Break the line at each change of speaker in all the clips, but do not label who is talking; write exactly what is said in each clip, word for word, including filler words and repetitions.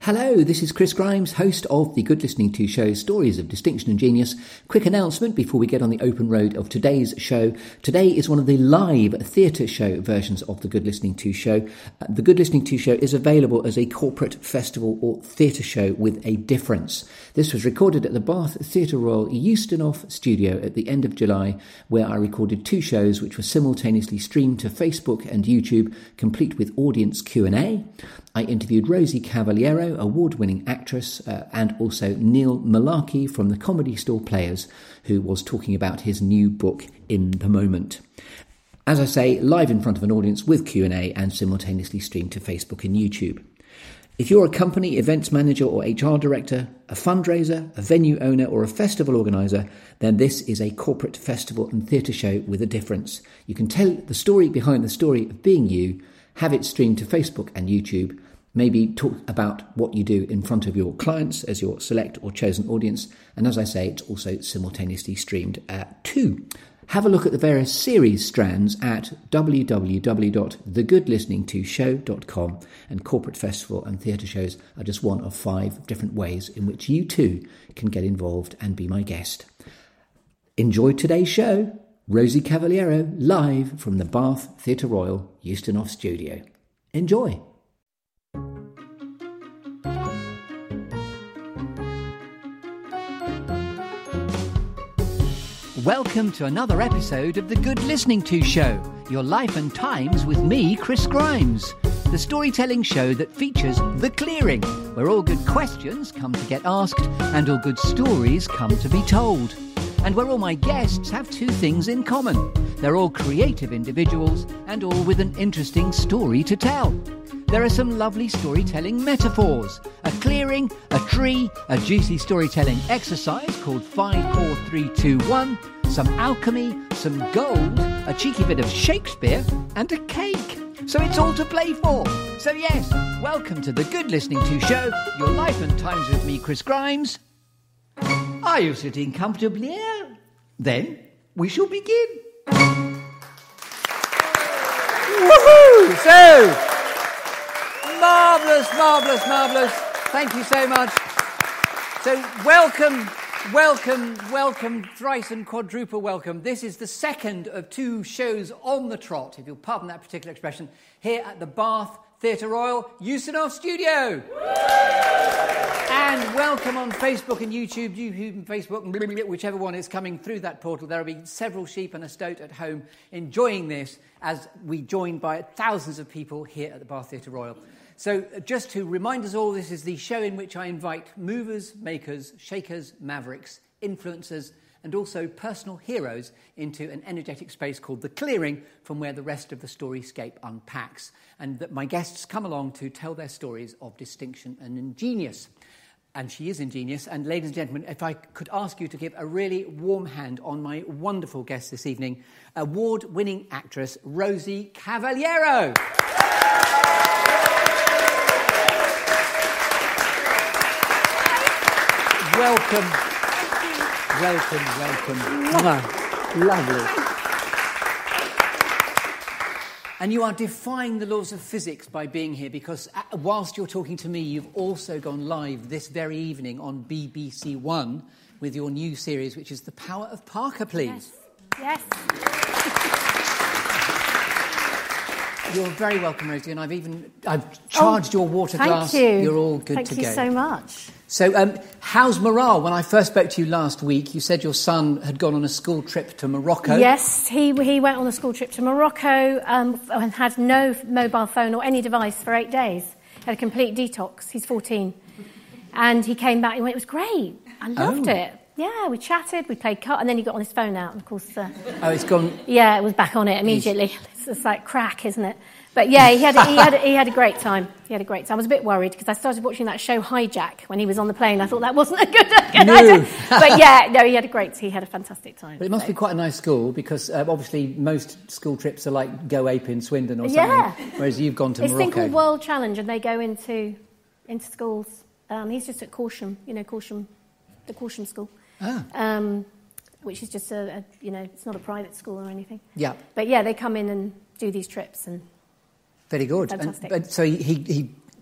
Hello, this is Chris Grimes, host of the Good Listening To show Stories of Distinction and Genius. Quick announcement before we get on the open road of today's show. Today is one of the live theatre show versions of the Good Listening To show. Uh, the Good Listening To show is available as a corporate festival or theatre show with a difference. This was recorded at the Bath Theatre Royal Euston studio at the end of July, where I recorded two shows which were simultaneously streamed to Facebook and YouTube, complete with audience Q and A. I interviewed Rosie Cavaliero, award-winning actress, uh, and also Neil Malarkey from the Comedy Store Players, who was talking about his new book, In the Moment. As I say, live in front of an audience with Q and A and simultaneously streamed to Facebook and YouTube. If you're a company, events manager or H R director, a fundraiser, a venue owner or a festival organiser, then this is a corporate festival and theatre show with a difference. You can tell the story behind the story of being you, have it streamed to Facebook and YouTube, maybe talk about what you do in front of your clients as your select or chosen audience, and as I say, it's also simultaneously streamed uh, too. Have a look at the various series strands at w w w dot the good listening to show dot com, and corporate festival and theatre shows are just one of five different ways in which you too can get involved and be my guest. Enjoy today's show. Rosie Cavaliero, live from the Bath Theatre Royal Euston studio. Enjoy. Welcome to another episode of the Good Listening To Show, your life and times with me, Chris Grimes, the storytelling show that features The Clearing, where all good questions come to get asked and all good stories come to be told. And where all my guests have two things in common. They're all creative individuals and all with an interesting story to tell. There are some lovely storytelling metaphors. A clearing, a tree, a juicy storytelling exercise called five, four, three, two, one, some alchemy, some gold, a cheeky bit of Shakespeare, and a cake. So it's all to play for. So yes, welcome to the Good Listening To show, your life and times with me, Chris Grimes. Are you sitting comfortably? Then we shall begin. Woohoo! So, marvellous, marvellous, marvellous. Thank you so much. So, welcome, welcome, welcome, thrice and quadruple welcome. This is the second of two shows on the trot, if you'll pardon that particular expression, here at the Bath Theatre Royal Euston studio. And welcome on Facebook and YouTube, YouTube and Facebook, whichever one is coming through that portal. There will be several sheep and a stoat at home enjoying this as we join by thousands of people here at the Bath Theatre Royal. So just to remind us all, this is the show in which I invite movers, makers, shakers, mavericks, influencers, and also personal heroes into an energetic space called The Clearing, from where the rest of the storyscape unpacks. And that my guests come along to tell their stories of distinction and ingenious. And she is ingenious. And ladies and gentlemen, if I could ask you to give a really warm hand on my wonderful guest this evening, award-winning actress Rosie Cavaliero. Welcome. Welcome, welcome. Lovely. And you are defying the laws of physics by being here, because whilst you're talking to me, you've also gone live this very evening on B B C One with your new series, which is The Power of Parker, please.
Yes. Yes.
You're very welcome, Rosie, and I've even I've charged oh, your water
thank
glass.
You.
You're all good
thank
to go.
Thank you so much.
So, um, how's morale? When I first spoke to you last week, you said your son had gone on a school trip to Morocco.
Yes, he he went on a school trip to Morocco um, and had no mobile phone or any device for eight days. He had a complete detox. He's fourteen. And he came back and went, it was great. I loved
oh.
it. Yeah, we chatted, we played cards, and then he got on his phone out, and of course... Uh,
oh, it's gone...
Yeah, it was back on it immediately. It's, it's like crack, isn't it? But yeah, he had a, he had a, he had a great time. He had a great time. I was a bit worried because I started watching that show Hijack when he was on the plane. I thought that wasn't a good, a good
no.
idea. But yeah, no, he had a great. He had a fantastic time.
But it must so. be quite a nice school, because uh, obviously most school trips are like Go Ape in Swindon or something.
Yeah.
Whereas you've gone to
it's
Morocco.
It's a thing called World Challenge, and they go into into schools. Um, he's just at Corsham, you know, Corsham, the Corsham School.
Ah.
Um, which is just a, a, you know, it's not a private school or anything.
Yeah.
But yeah, they come in and do these trips and.
Very good.
Fantastic.
And, but so he, he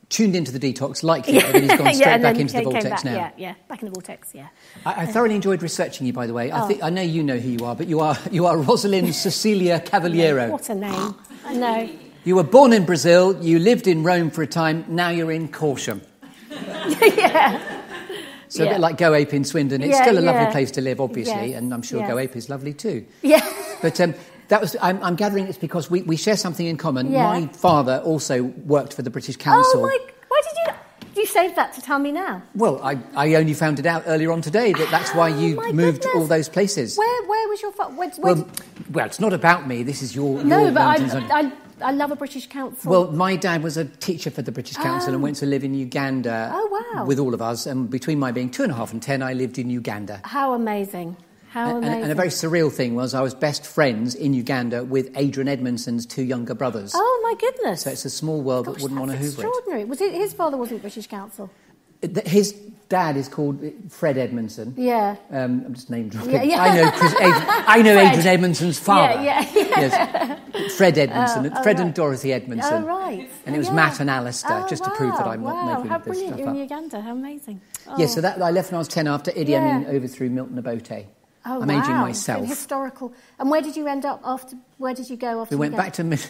tuned into the detox, liked it, but then he's gone straight
yeah,
back into the vortex
back,
now.
Yeah, yeah, back in the vortex, yeah.
I, I thoroughly enjoyed researching you, by the way. I,
Oh.
think, I know you know who you are, but you are you are Rosalind Cecilia Cavaliero.
What a name. I know.
You were born in Brazil, you lived in Rome for a time, now you're in Corsham.
yeah.
So a
Yeah.
bit like Go Ape in Swindon. It's
Yeah,
still a lovely
yeah.
place to live, obviously,
Yes,
and I'm sure
yes.
Go Ape is lovely too.
Yeah.
But um, that was I'm, I'm gathering it's because we, we share something in common.
Yeah.
My father also worked for the British Council.
Oh, my... Why did you... You saved that to tell me now.
Well, I, I only found it out earlier on today that that's why
Oh,
you
my
moved
goodness.
all those places.
Where Where was your... Fa- where, where
Well, well, it's not about me. This is your...
no,
your
but
mountains
I,
on-
I, I love a British council.
Well, my dad was a teacher for the British Council
Oh.
and went to live in Uganda
Oh, wow.
with all of us. And between my being two and a half and ten, I lived in Uganda.
How amazing. How
And,
amazing.
and a very surreal thing was I was best friends in Uganda with Adrian Edmondson's two younger brothers.
Oh, my goodness.
So it's a small world
Gosh,
that wouldn't want to
that's
hoover it.
extraordinary. Was it. His father wasn't British council?
Th- His dad is called Fred Edmondson.
Yeah.
Um, I'm just name dropping.
Yeah, yeah.
I know, Chris, Ad- I know
Fred.
Adrian Edmondson's father.
Yeah, yeah, yeah.
Yes. Fred Edmondson.
Oh, oh,
Fred
right.
and Dorothy Edmondson.
Oh, right.
And it was
Oh,
Matt
yeah.
and Alistair,
Oh,
just
wow.
to prove that I'm not
wow.
making
How
this
brilliant.
stuff
You're in
up.
Uganda. How amazing. Oh.
Yeah, so that I left when I was ten after Idi
Yeah.
Amin overthrew Milton Obote.
Oh,
I'm
wow.
aging
So
myself.
historical. And where did you end up after? Where did you go after?
We went
Uganda?
back to... Mid-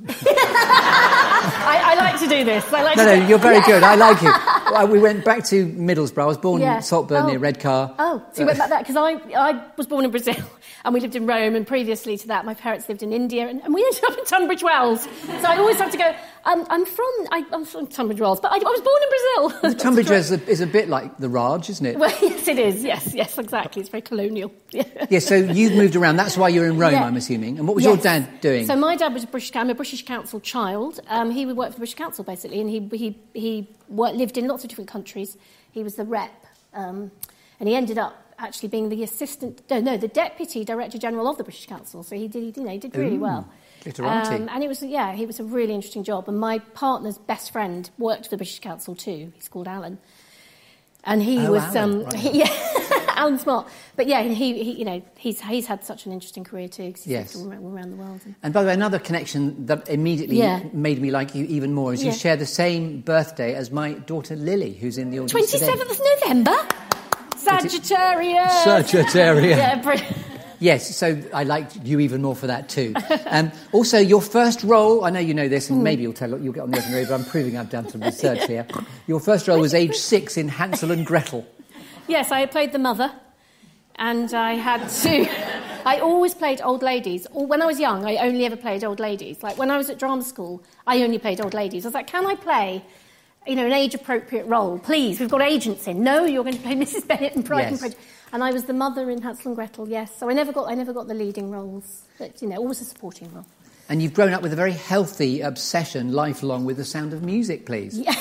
I, I like to do this. I like
No,
to
no,
do-
you're very good. I like it. Well, we went back to Middlesbrough. I was born
Yeah.
in Saltburn
Oh.
near Redcar.
Oh, so you went back there because I, I was born in Brazil and we lived in Rome, and previously to that my parents lived in India, and, and we ended up in Tunbridge Wells. So I always have to go. Um, I'm from I, I'm from Tunbridge Wells, but I, I was born in Brazil.
Tunbridge is a, is a bit like the Raj, isn't it?
Well, yes, it is. Yes, yes, exactly. It's very colonial. Yeah.
Yeah, so you've moved around. That's why you're in Rome,
Yeah.
I'm assuming. And what was
Yes.
your dad doing?
So my dad was a British. I'm a British Council child. Um, he would work for the British Council basically, and he he he worked, lived in lots of different countries. He was the rep, um, and he ended up actually being the assistant. No, no, the deputy director general of the British Council. So he did, you know, he did really
Ooh,
well.
glitterati.
Um, and it was, yeah, he was a really interesting job. And my partner's best friend worked for the British Council too. He's called Alan. And he
Oh,
was,
Alan,
um,
right.
he, yeah, Alan Smart. But yeah, he, he, you know, he's he's had such an interesting career too, because he's
Yes.
lived all around, all around the world. And,
And by the way, another connection that immediately
Yeah.
made me like you even more is you
Yeah.
share the same birthday as my daughter Lily, who's in the audience today.
twenty-seventh of November, Sagittarius.
Sagittarius.
Yeah, brilliant.
Yes, so I liked you even more for that too. Um, also, your first role, I know you know this,
Hmm.
and maybe you'll tell you'll get on the open road, but I'm proving I've done some research here. Your first role was age six in Hansel and Gretel.
Yes, I played the mother, and I had to. I always played old ladies. Or when I was young, I only ever played old ladies. Like when I was at drama school, I only played old ladies. I was like, can I play, you know, an age-appropriate role? Please, we've got agents in. No, you're going to play Missus Bennet in Pride and
Yes.
Prejudice. And I was the mother in Hansel and Gretel. Yes, so I never got. I never got the leading roles. But you know, always a supporting role.
And you've grown up with a very healthy obsession, lifelong, with the sound of music, please.
Yeah.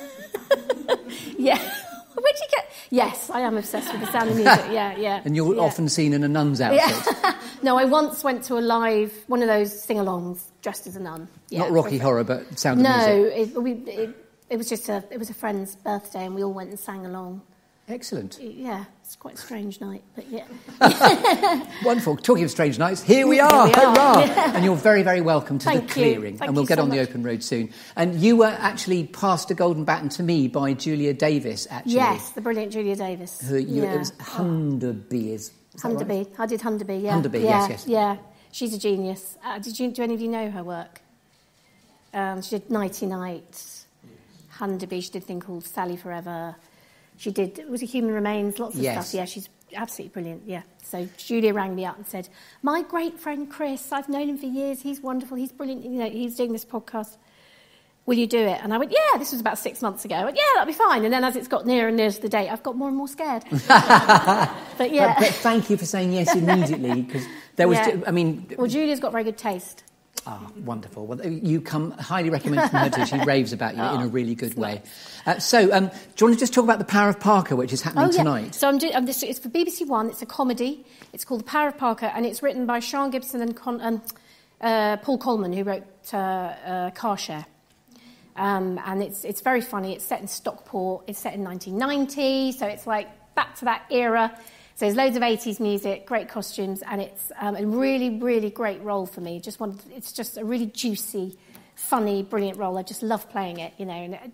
Yeah. Where'd you get? Yes, I am obsessed with the sound of music. Yeah, yeah.
And you're
yeah.
often seen in a nun's outfit.
Yeah. No, I once went to a live, one of those sing-alongs, dressed as a nun. Yeah,
Not Rocky
for a
Horror, but Sound of
No,
Music.
it, we, it, it was just a, it was a friend's birthday, and we all went and sang along.
Excellent.
Yeah, it's quite a strange night, but yeah.
Wonderful. Talking of strange nights, here we are.
Here we are.
Hurrah!
Yeah.
And you're very, very welcome to
Thank
the
you.
clearing.
Thank
and we'll
you
get
so
on the
much.
open road soon. And you were actually passed a golden baton to me by Julia Davis, actually.
Yes, the brilliant Julia Davis.
Who you,
yeah.
It was Hunderby, is, is that
Hunderby.
right?
I did Hunderby, yeah.
Hunderby,
yeah,
yes, yes.
Yeah, she's a genius. Uh, did you? Do any of you know her work? Um, she did Nighty Night, Hunderby. She did a thing called Sally Forever. She did, was it Human Remains? Lots of
Yes.
stuff. Yeah, she's absolutely brilliant. Yeah. So Julia rang me up and said, "My great friend Chris, I've known him for years. He's wonderful. He's brilliant. You know, he's doing this podcast. Will you do it?" And I went, "Yeah." This was about six months ago. I went, "Yeah, that'll be fine." And then as it's got nearer and nearer to the date, I've got more and more scared. But yeah.
But, but thank you for saying yes immediately, because there was,
Yeah.
I mean...
Well, Julia's got very good taste.
Ah, wonderful. Well, you come highly recommended from her too. She raves about you
Oh,
in a really good way. Uh, so, um, do you want to just talk about The Power of Parker, which is happening
Oh, yeah.
tonight?
So I'm doing, I'm this, it's for B B C One. It's a comedy. It's called The Power of Parker, and it's written by Sean Gibson and Con, um, uh, Paul Coleman, who wrote uh, uh, Car Share. Um, and it's it's very funny. It's set in Stockport. It's set in nineteen ninety, so it's like back to that era. So there's loads of eighties music, great costumes, and it's um, a really, really great role for me. Just wanted, it's just a really juicy, funny, brilliant role. I just love playing it, you know. And,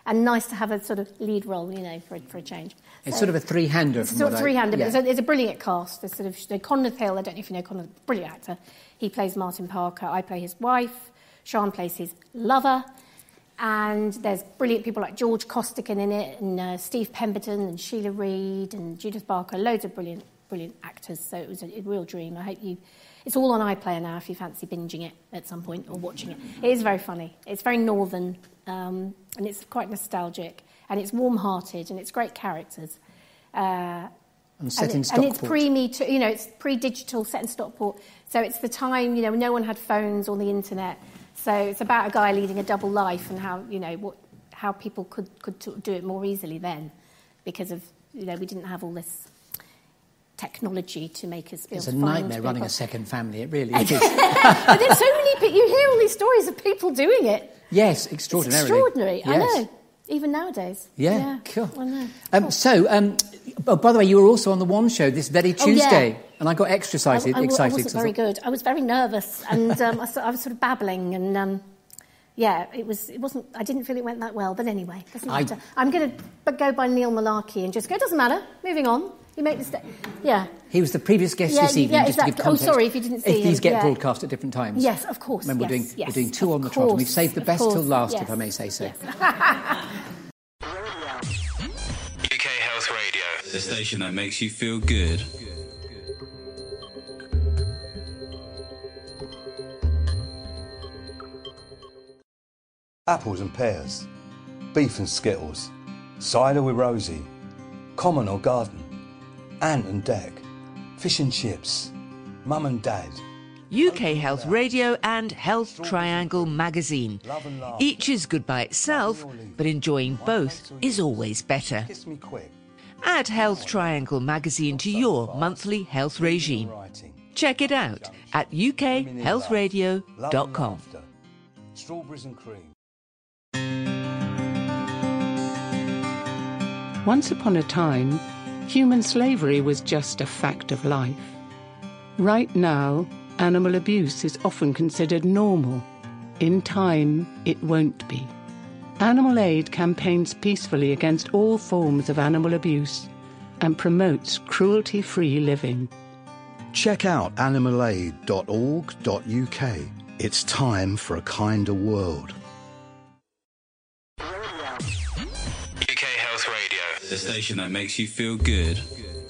and nice to have a sort of lead role, you know, for, for a change.
It's
so,
sort of a three-hander.
It's sort of three-hander,
I, yeah.
but it's a, it's a brilliant cast. There's sort of so Conrad Hill, I don't know if you know Conrad, brilliant actor. He plays Martin Parker. I play his wife. Sean plays his lover. And there's brilliant people like George Costigan in it, and uh, Steve Pemberton, and Sheila Reid, and Judith Barker. Loads of brilliant, brilliant actors. So it was a, a real dream. I hope you... It's all on iPlayer now if you fancy binging it at some point or watching it. It is very funny. It's very northern, um, and it's quite nostalgic, and it's warm-hearted, and it's great characters. Uh,
and set
and
in
it,
Stockport.
And it's pre-me too, you know, it's pre-digital, set in Stockport. So it's the time, you know, no one had phones or the internet. So it's about a guy leading a double life and how, you know, what, how people could, could do it more easily then because of, you know, we didn't have all this technology to make us feel.
It's a nightmare running a second family, it really is.
But there's so many people, you hear all these stories of people doing it.
Yes, extraordinarily.
It's extraordinary,
yes.
I know, even nowadays.
Yeah,
yeah
cool.
I know.
Um,
cool.
So, um, oh, by the way, you were also on the One Show this very Tuesday, oh, yeah. and I got extra excited.
I, I,
excited
I wasn't very good. I was very nervous, and um, I, I was sort of babbling, and um, yeah, it was. It wasn't. I didn't feel it went that well, but anyway, doesn't matter. I, I'm going to go by Neil Malarkey and just go. It doesn't matter. Moving on. You make mistake. Yeah.
He was the previous guest
yeah,
this evening.
Yeah,
just
exactly.
to give context.
Oh, sorry if you didn't see
If these
him.
get
yeah.
broadcast at different times.
Yes, of course.
When
yes,
we're doing
yes,
we're doing two on the
course,
trot, and we've saved the best
course,
till last,
yes,
if I may say so.
Yes.
U K Health Radio, the station that makes you feel good.
Apples and pears, beef and skittles, cider with Rosie, common or garden, ant and deck, fish and chips, mum and dad.
U K Health Radio and Health Triangle magazine. Each is good by itself, but enjoying both is always better.
Kiss me quick.
Add Health Triangle magazine to your monthly health regime. Check it out at u k health radio dot com.
Strawberries and cream.
Once upon a time, human slavery was just a fact of life. Right now, animal abuse is often considered normal. In time, it won't be. Animal Aid campaigns peacefully against all forms of animal abuse and promotes cruelty-free living.
Check out animal aid dot org dot u k. It's time for a kinder world.
U K Health Radio, the station that makes you feel good.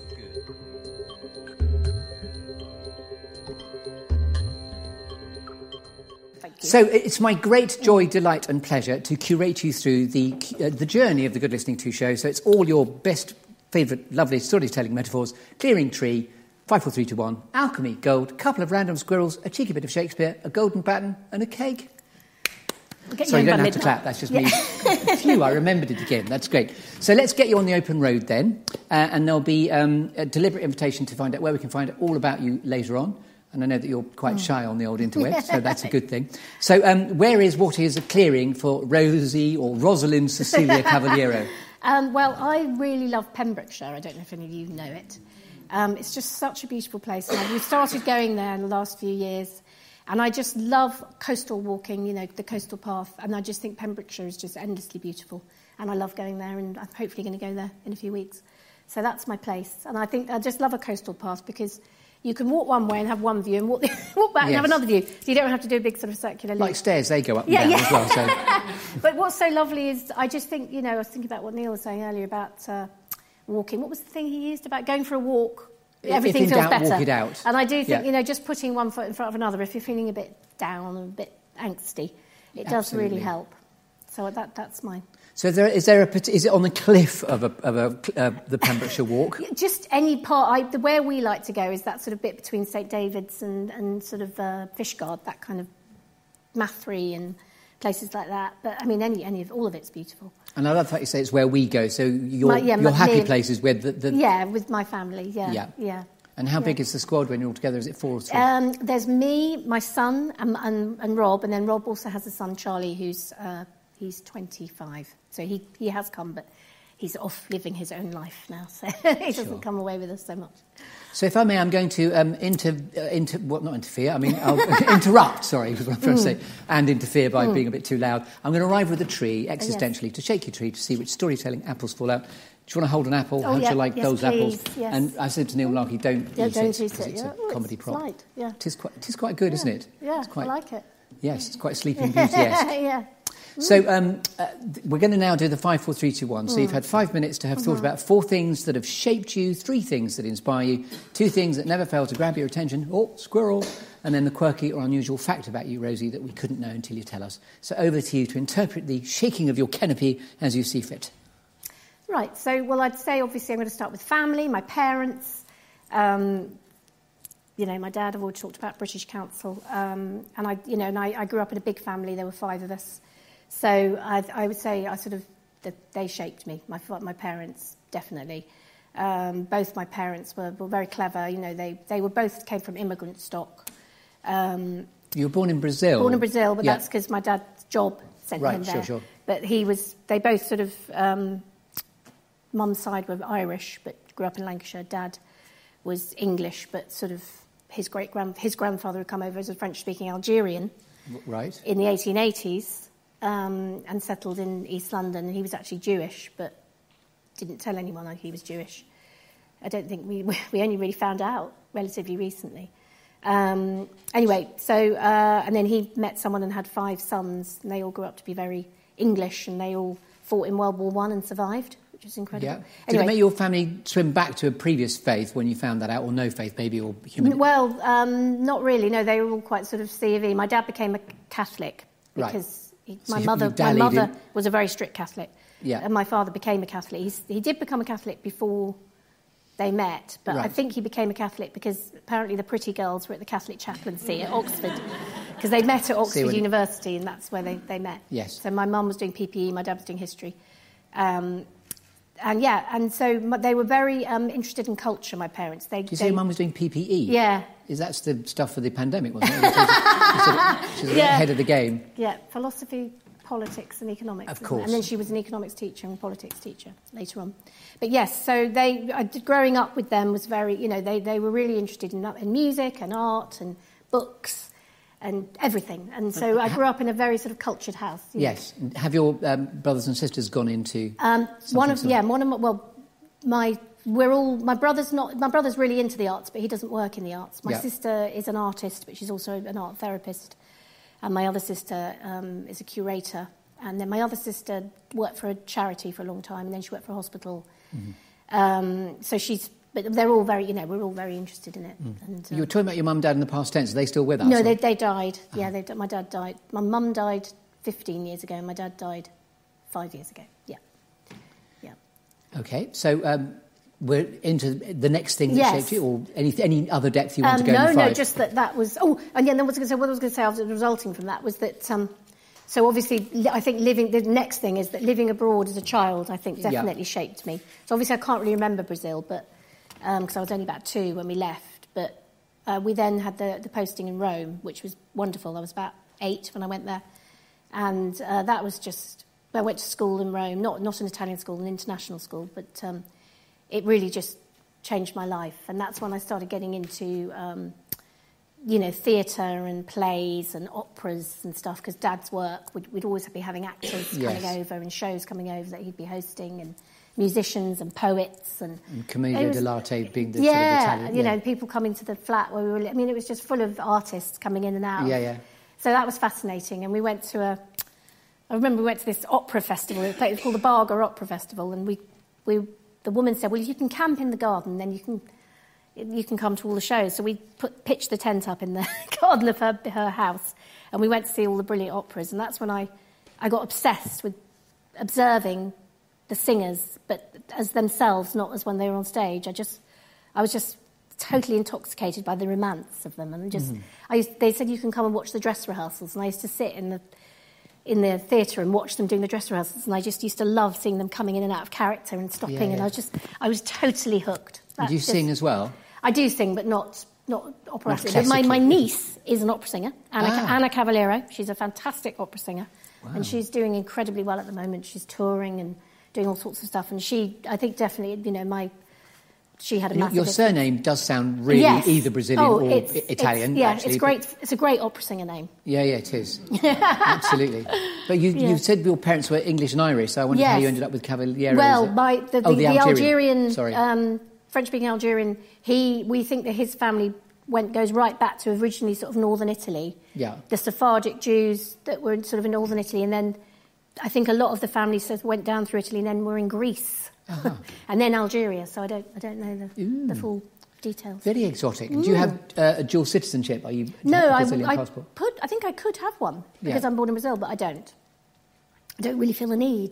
So it's my great joy, delight and pleasure to curate you through the uh, the journey of the Good Listening To show. So it's all your best, favourite, lovely storytelling metaphors: clearing tree, five, four, three, two, one, alchemy, gold, couple of random squirrels, a cheeky bit of Shakespeare, a golden baton and a cake. Sorry, you don't have midnight. to clap, that's just yeah. me. Phew, I remembered it again. That's great. So let's get you on the open road then, uh, and there'll be um, a deliberate invitation to find out where we can find out all about you later on. And I know that you're quite mm. shy on the old interweb, so that's a good thing. So um, where is what is a clearing for Rosie or Rosalind Cecilia Cavaliero?
um, well, I really love Pembrokeshire. I don't know if any of you know it. Um, it's just such a beautiful place. And we've started going there in the last few years. And I just love coastal walking, you know, the coastal path. And I just think Pembrokeshire is just endlessly beautiful. And I love going there, and I'm hopefully going to go there in a few weeks. So that's my place. And I think I just love a coastal path because you can walk one way and have one view and walk, walk back yes. and have another view. So you don't have to do a big sort of circular loop.
Like stairs, they go up and
yeah,
down
yeah.
as well. So.
But what's so lovely is I just think, you know, I was thinking about what Neil was saying earlier about uh, walking. What was the thing he used about going for a walk? Everything
if in
feels
doubt,
better.
Walk it out.
And I do think,
yeah.
you know, just putting one foot in front of another, if you're feeling a bit down and a bit angsty, it does
Absolutely.
really help. So that that's mine.
So there, is there a is it on the cliff of a of a uh, the Pembrokeshire Walk?
Just any part. I, the where we like to go is that sort of bit between St David's and and sort of uh, Fishguard, that kind of Mathry and places like that. But I mean, any any of all of it's beautiful.
And I love how you say it's where we go. So your
my, yeah,
your
my,
happy
me,
places where the, the
yeah with my family yeah
yeah.
yeah.
And how
yeah.
big is the squad when you're all together? Is it four or three?
Um, there's me, my son, and, and, and Rob, and then Rob also has a son, Charlie, who's uh, he's twenty-five. So he, he has come, but he's off living his own life now, so he doesn't
Sure.
come away with us so much.
So if I may, I'm going to um, inter, uh, inter, well, not interfere, I mean, I'll interrupt, sorry, was what I'm trying to say, and interfere by being a bit too loud. I'm going to arrive with a tree, existentially, to shake your tree, to see which storytelling apples fall out. Do you want to hold an apple?
Oh,
How do
yeah.
you like
Yes,
those
please.
apples?
Yes.
And I said to Neil Larkey, don't
Yeah,
eat
don't
it,
eat
because
it,
it's
yeah.
a
Oh,
comedy
it's
prop.
light, yeah.
It is quite, it is quite good, isn't it?
Yeah,
It's quite,
I like it.
Yes, it's quite Sleeping Beauty-esque.
yeah.
So um, uh, th- we're going to now do the five, four, three, two, one. So you've had five minutes to have
Mm-hmm.
thought about four things that have shaped you, three things that inspire you, two things that never fail to grab your attention, oh, squirrel, and then the quirky or unusual fact about you, Rosie, that we couldn't know until you tell us. So over to you to interpret the shaking of your canopy as you see fit.
Right, so, well, I'd say, obviously, I'm going to start with family, my parents. Um, you know, my dad, I've always talked about British Council. Um, and, I, you know, and I, I grew up in a big family. There were five of us. So I, I would say I sort of, that they shaped me, my, my parents, definitely. Um, both my parents were, were very clever. You know, they, they were both came from immigrant stock. Um,
You were born in Brazil?
Born in Brazil, but
Yeah.
that's because my dad's job sent
Right,
him
sure,
there.
sure.
But he was, they both sort of, um, mum's side were Irish, but grew up in Lancashire. Dad was English, but sort of his great grand his grandfather had come over as a French-speaking Algerian
W- Right.
in the eighteen eighties um, and settled in East London. And he was actually Jewish, but didn't tell anyone that he was Jewish. I don't think we we only really found out relatively recently. Um, anyway, so uh, and then he met someone and had five sons, and they all grew up to be very English, and they all fought in World War One and survived, which was incredible.
Yeah. Did
Anyway,
it make your family swim back to a previous faith when you found that out, or no faith, maybe, or human?
well, um, not really. No, they were all quite sort of C of E. My dad became a Catholic
Right.
because he,
So
my
you-
mother,
you
my
dallied
mother
in-
was a very strict Catholic,
Yeah.
and my father became a Catholic. He's, he did become a Catholic before they met, but I
Right.
think he became a Catholic because apparently the pretty girls were at the Catholic chaplaincy at Oxford, because they met at Oxford
when-
University, and that's where they, they met.
Yes.
So my mum was doing P P E, my dad was doing history. Um, and yeah, and so m- they were very um, interested in culture, my parents. They,
Did you
they,
say your mum was doing P P E?
Yeah.
Is that the stuff for the pandemic, wasn't it? You said it- She's
Yeah.
ahead of the game.
Yeah, philosophy, politics and economics.
Of
isn't it?
course.
And then she was an economics teacher and politics teacher later on. But yes, so they, I did, growing up with them was very, you know, they, they were really interested in, in music and art and books and everything. And so I grew up in a very sort of cultured house. you know.
Yes. Have your um, brothers and sisters gone into...
Um, one of,
something
yeah,
similar?
one of my, well, my, we're all, my brother's not, my brother's really into the arts, but he doesn't work in the arts. My
Yeah.
sister is an artist, but she's also an art therapist. And my other sister um, is a curator. And then my other sister worked for a charity for a long time, and then she worked for a hospital.
Mm-hmm.
Um, so she's, but they're all very, you know, we're all very interested in it. And,
You were
um,
talking about your mum and dad in the past tense. Are they still with us?
no,
or-
they, they died.
Uh-huh.
Yeah, they, my dad died. My mum died fifteen years ago, and my dad died five years ago. Yeah. Yeah.
OK, so um, we're into the next thing that
Yes.
shaped you, or any, any other depth you want
Um,
to go
no,
in the
no,
five?
just that that was... Oh, and yeah, then what I was going to say, what I was going to say after resulting from that was that... Um, so obviously, li- I think living... The next thing is that living abroad as a child, I think,
Yeah.
definitely shaped me. So obviously, I can't really remember Brazil, but because I was only about two when we left. But uh, we then had the, the posting in Rome, which was wonderful. I was about eight when I went there. And uh, that was just... I went to school in Rome, not, not an Italian school, an international school, but um, it really just changed my life. And that's when I started getting into... Um, you know, theatre and plays and operas and stuff, because Dad's work, we'd, we'd always be having actors
Yes.
coming over and shows coming over that he'd be hosting, and musicians and poets and...
And Commedia
it was-
dell'arte being the
yeah,
sort of Italian...
you know, people coming to the flat where we were... I mean, it was just full of artists coming in and out.
Yeah, yeah.
So that was fascinating, and we went to a... I remember we went to this opera festival, it was called the Barga Opera Festival, and we, we, the woman said, well, you can camp in the garden, then you can... you can come to all the shows. So we put, pitched the tent up in the garden of her, her house, and we went to see all the brilliant operas. And that's when I, I got obsessed with observing the singers, but as themselves, not as when they were on stage. I just, I was just totally intoxicated by the romance of them. And just, I used, they said you can come and watch the dress rehearsals, and I used to sit in the in the theatre and watch them doing the dress rehearsals, and I just used to love seeing them coming in and out of character and stopping.
Yeah, yeah.
And I was just, I was totally hooked.
Did
That's
you
just-
sing as well?
I do sing, but not not operatic.
Not
But my, my
classically.
niece is an opera singer, Anna,
Ah.
Anna Cavallero. She's a fantastic opera singer,
Wow.
and she's doing incredibly well at the moment. She's touring, and doing all sorts of stuff. And she, I think definitely, you know, my, she had a
Your,
massive...
your surname does sound really
yes.
either Brazilian
oh,
or
it's,
Italian.
It's, yeah,
actually,
it's great. It's a great opera singer name.
Yeah, yeah, it is. Absolutely. But you,
Yeah.
you said your parents were English and Irish, so I wondered
Yes.
how you ended up with Cavalieros.
Well, my, the, the,
oh, the,
the
Algerian.
Algerian,
Sorry.
um, French-speaking Algerian, he, we think that his family went goes right back to originally sort of northern Italy.
Yeah.
The Sephardic Jews that were in sort of in northern Italy, and then I think a lot of the families sort of went down through Italy and then were in Greece,
Uh-huh.
and then Algeria. So I don't, I don't know the,
Ooh.
the full details.
Very exotic. Do you have uh, a dual citizenship? Are you do you
No,
have a
I,
Brazilian
I
passport?
put. I think I could have one because
Yeah.
I'm born in Brazil, but I don't. I don't really feel a need.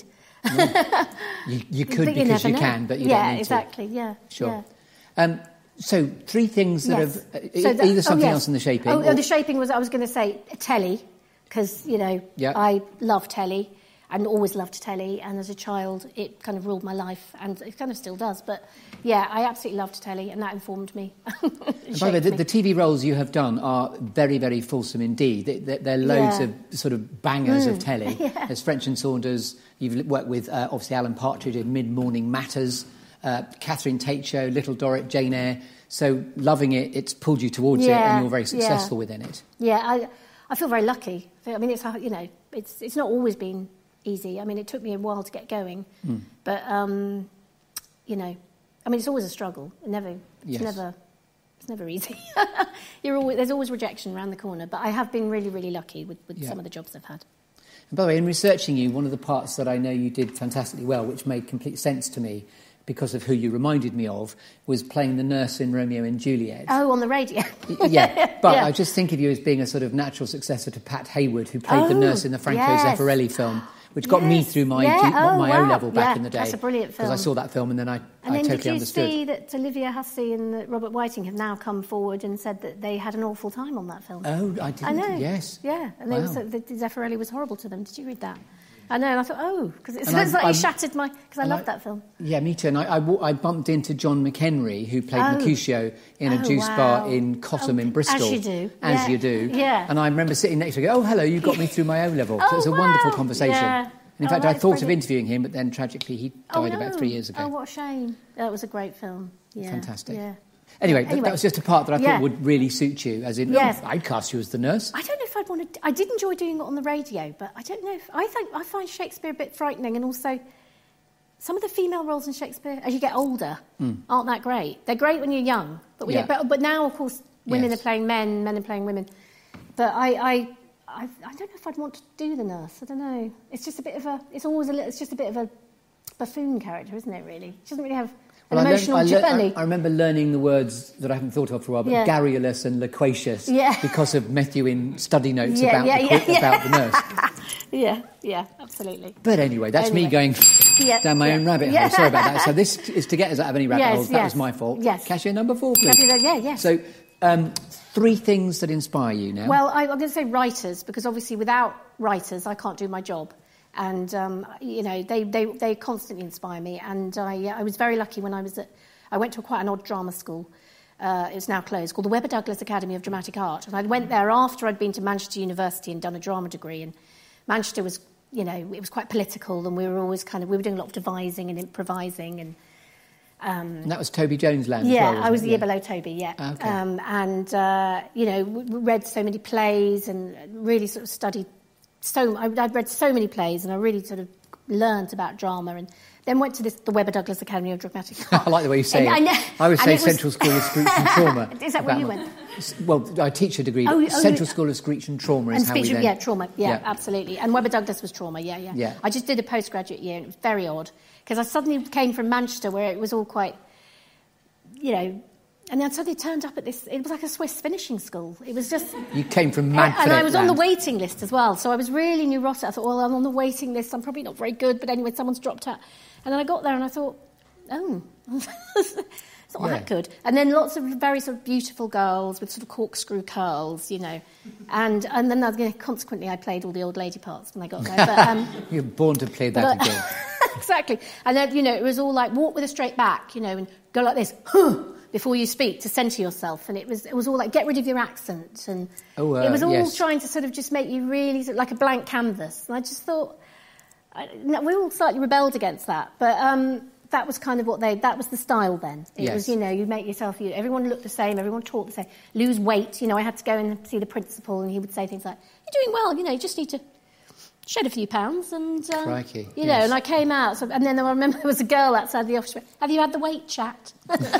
You, you could
But you
because
never
you
know.
can, but you
yeah,
don't need
exactly. Yeah,
to. Sure.
Yeah.
Um, so, three things that
Yes.
have... Uh,
So
e-
that-
either
oh,
something
yes.
else in the shaping...
Oh,
or-
oh, the shaping was, I was going to say, telly, because, you know,
Yeah.
I love telly and always loved telly, and as a child, it kind of ruled my life, and it kind of still does. But, yeah, I absolutely loved telly, and that informed me.
And by the way, the, the T V roles you have done are very, very fulsome indeed. They, they, they're loads
Yeah.
of sort of bangers
Mm.
of telly.
Yeah.
There's French and Saunders. You've worked with, uh, obviously, Alan Partridge in Mid-Morning Matters, uh, Catherine Tate Show, Little Dorrit, Jane Eyre. So loving it, it's pulled you towards it,
Yeah,
and you're very successful
yeah.
within it.
Yeah, I, I feel very lucky. I mean, it's, you know, it's, it's not always been easy. I mean, it took me a while to get going.
Mm.
But, um, you know, I mean, it's always a struggle. It never, it's
Yes.
never, it's never easy. You're always, there's always rejection around the corner. But I have been really, really lucky with, with
Yeah.
some of the jobs I've had.
And by the way, in researching you, one of the parts that I know you did fantastically well, which made complete sense to me because of who you reminded me of, was playing the nurse in Romeo and Juliet.
Oh, on the radio.
Yeah, but
Yeah.
I just think of you as being a sort of natural successor to Pat Hayward, who played the
Oh,
nurse in the Franco
yes.
Zeffirelli film, which got me
Yes.
through my
Yeah,
G-
oh,
my
wow.
O-level back
Yeah,
in the day.
that's a brilliant
Because I
film.
saw that film and then I,
And
I
then
totally
did you
understood.
see that Olivia Hussey and that Robert Whiting have now come forward and said that they had an awful time on that film?
Oh, I didn't.
I know.
Yes.
Yeah, and they
Wow.
were, the Zeffirelli was horrible to them. Did you read that? I know, and I thought, oh, because it
And
sounds
I-
like
I-
he shattered my... Because I
and
loved
I-
that film.
Yeah, me too. And I, I, wa- I bumped into John McHenry, who played
Oh.
Mercutio in a
Oh,
juice
wow.
bar in Cottam
Oh,
in Bristol.
as you do.
As
Yeah.
you do.
Yeah.
And I remember sitting next to him, go, oh, hello, you got me through my O-level. So
Oh,
it was a
wow.
wonderful conversation.
Yeah.
And in
Oh,
fact, I
that's
thought of
brilliant.
interviewing him, but then tragically he died
Oh,
about
no.
three years ago.
Oh, what a shame. That was a great film. Yeah.
Fantastic.
Yeah.
Anyway, th-
Anyway.
that was just a part that I
Yeah.
thought would really suit you, as in,
Yes.
oh, I'd cast you as the nurse.
I don't know if I'd want to... I did enjoy doing it on the radio, but I don't know if... I think I find Shakespeare a bit frightening, and also some of the female roles in Shakespeare, as you get older,
Mm.
aren't that great. They're great when you're young, but, we
Yeah.
but, but now, of course, women
Yes.
are playing men, men are playing women. But I, I, I, I don't know if I'd want to do the nurse. I don't know. It's just a bit of a... It's always a little... It's just a bit of a buffoon character, isn't it, really? She doesn't really have an
Well, I, learned-
emotional
I, lear-
journey.
I, I remember learning the words that I haven't thought of for a while, but
Yeah.
garrulous and loquacious,
Yeah.
because of Matthew in study notes
Yeah,
about,
yeah,
the,
yeah,
qu-
yeah.
about the nurse.
Yeah, yeah, absolutely.
But anyway, that's me
Anyway.
going
Yeah,
down my
yeah.
own rabbit hole.
Yeah.
Sorry about that. So this is to get us out of any rabbit
Yes,
holes. That
yes.
was my fault.
Yes.
Cashier number four, please.
Cashier, yeah, yes.
So um, three things that inspire you now.
Well, I, I'm going to say writers, because obviously without writers, I can't do my job. And, um, you know, they, they, they constantly inspire me. And I, I was very lucky when I was at... I went to a quite an odd drama school. Uh, it's now closed, called the Webber Douglas Academy of Dramatic Art. And I went there after I'd been to Manchester University and done a drama degree. And Manchester was, you know, it was quite political, and we were always kind of... We were doing a lot of devising and improvising and... Um,
and that was Toby Jones land
yeah,
as well,
I was
wasn't
the
it?
year below Toby, yeah.
Okay.
Um, and, uh, you know, w- w- read so many plays and really sort of studied so... I, I'd read so many plays, and I really sort of learnt about drama, and then went to this, the Webber Douglas Academy of Dramatic Art.
I like the way you say
And
it.
I know-
I would
and
say
it was-
Central School of Screech and Trauma.
Is that where
about
you
my-
went?
Well, I teach a degree.
Oh, oh,
Central
you-
School of Screech and Trauma is
And
how
speech,
we then...
yeah, trauma, yeah,
Yeah.
absolutely. And Webber Douglas was trauma, yeah, yeah.
Yeah.
I just did a postgraduate year, and it was very odd, because I suddenly came from Manchester, where it was all quite, you know, and then suddenly turned up at this, it was like a Swiss finishing school. It was just...
You came from
And,
Manfred
and I was on the
land.
waiting list as well, so I was really neurotic. I thought, well, I'm on the waiting list, I'm probably not very good, but anyway, someone's dropped out. And then I got there and I thought, oh, it's not
Yeah.
that good. And then lots of very sort of beautiful girls with sort of corkscrew curls, you know. And and then I, you know, consequently I played all the old lady parts when I got there. But, um,
You're born to play that
but-
again.
exactly. And then, you know, it was all like walk with a straight back, you know, and go like this, huh, before you speak, to centre yourself. And it was it was all like, get rid of your accent. And
Oh, uh,
it was all
yes.
trying to sort of just make you really, sort of like a blank canvas. And I just thought, I, no, we all slightly rebelled against that, but um, that was kind of what they, that was the style then. It
yes.
was, you know, you make yourself, you, everyone looked the same, everyone talked the same, lose weight, you know, I had to go and see the principal and he would say things like, you're doing well, you know, you just need to shed a few pounds and, um,
Crikey,
you
yes.
know, and I came out, so, and then I remember there was a girl outside the office, have you had the weight chat?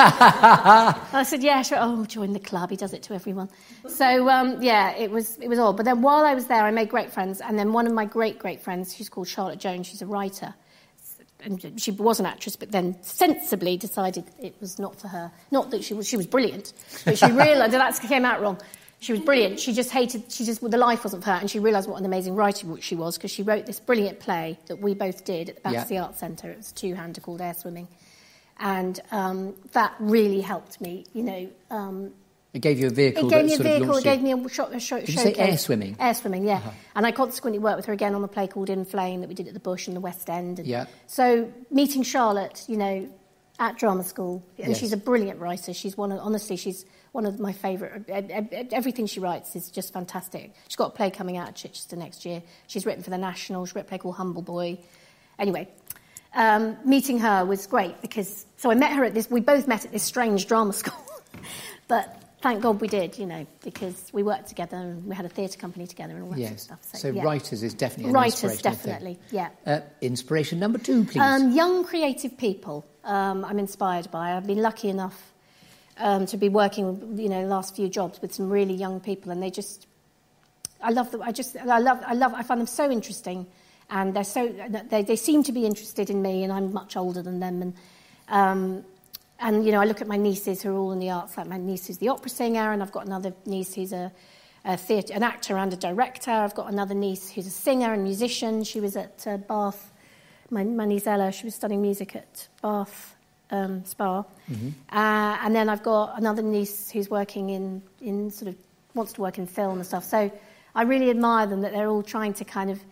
I said, yeah, sure. Oh, join the club, he does it to everyone. So, um, yeah, it was it was odd. But then while I was there, I made great friends, and then one of my great, great friends, she's called Charlotte Jones, she's a writer, and she was an actress, but then sensibly decided it was not for her. Not that she was, she was brilliant, but she realised, that came out wrong. She was brilliant. She just hated, she just, the life wasn't for her, and she realised what an amazing writer she was, because she wrote this brilliant play that we both did at the Battersea
yeah.
Arts Centre. It was a two-hander called Air Swimming. And um, that really helped me, you know. Um,
it gave you a vehicle
It gave
that
me a
sort of
vehicle, it
launched
gave
you.
me a, shot, a show,
Did you
showcase.
say air swimming?
Air swimming, yeah.
Uh-huh.
And I consequently worked with her again on a play called In Flame that we did at the Bush in the West End. And
yeah.
So meeting Charlotte, you know, at drama school, and
yes.
she's a brilliant writer. She's one of, honestly, she's one of my favourite. Everything she writes is just fantastic. She's got a play coming out at Chichester next year. She's written for the National. She's written a play called Humble Boy. Anyway, um, meeting her was great because, so I met her at this, we both met at this strange drama school. But thank God we did, you know, because we worked together and we had a theatre company together and all that
yes.
sort of stuff.
So,
So, yeah.
writers is definitely an
Writers,
inspirational
definitely,
thing.
yeah.
Uh, inspiration number two, please.
Um, young creative people um, I'm inspired by. I've been lucky enough um, to be working, you know, the last few jobs with some really young people, and they just, I love them. I just, I love, I love, I find them so interesting, and they're so, they, they seem to be interested in me, and I'm much older than them, and, um, and you know, I look at my nieces who are all in the arts. Like my niece who's the opera singer, and I've got another niece who's a, a theatre, an actor and a director. I've got another niece who's a singer and musician. She was at uh, Bath. My, my niece Ella, she was studying music at Bath um, Spa. Mm-hmm. Uh, and then I've got another niece who's working in, in sort of, wants to work in film and stuff. So I really admire them that they're all trying to kind of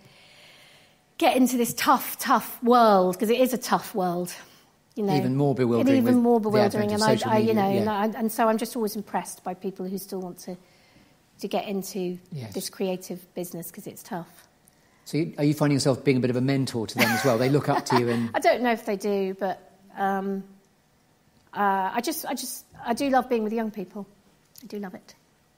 get into this tough, tough world, because it is a tough world. You know,
even more bewildering.
Even
with
more
the
bewildering. And
advent of
I, I
social
you know,
media,
and,
yeah.
I, and so I'm just always impressed by people who still want to, to get into
Yes.
this creative business, because it's tough.
So you, are you finding yourself being a bit of a mentor to them as well? They look up to you and...
I don't know if they do, but um, uh, I just, I just, I do love being with young people. I do love it.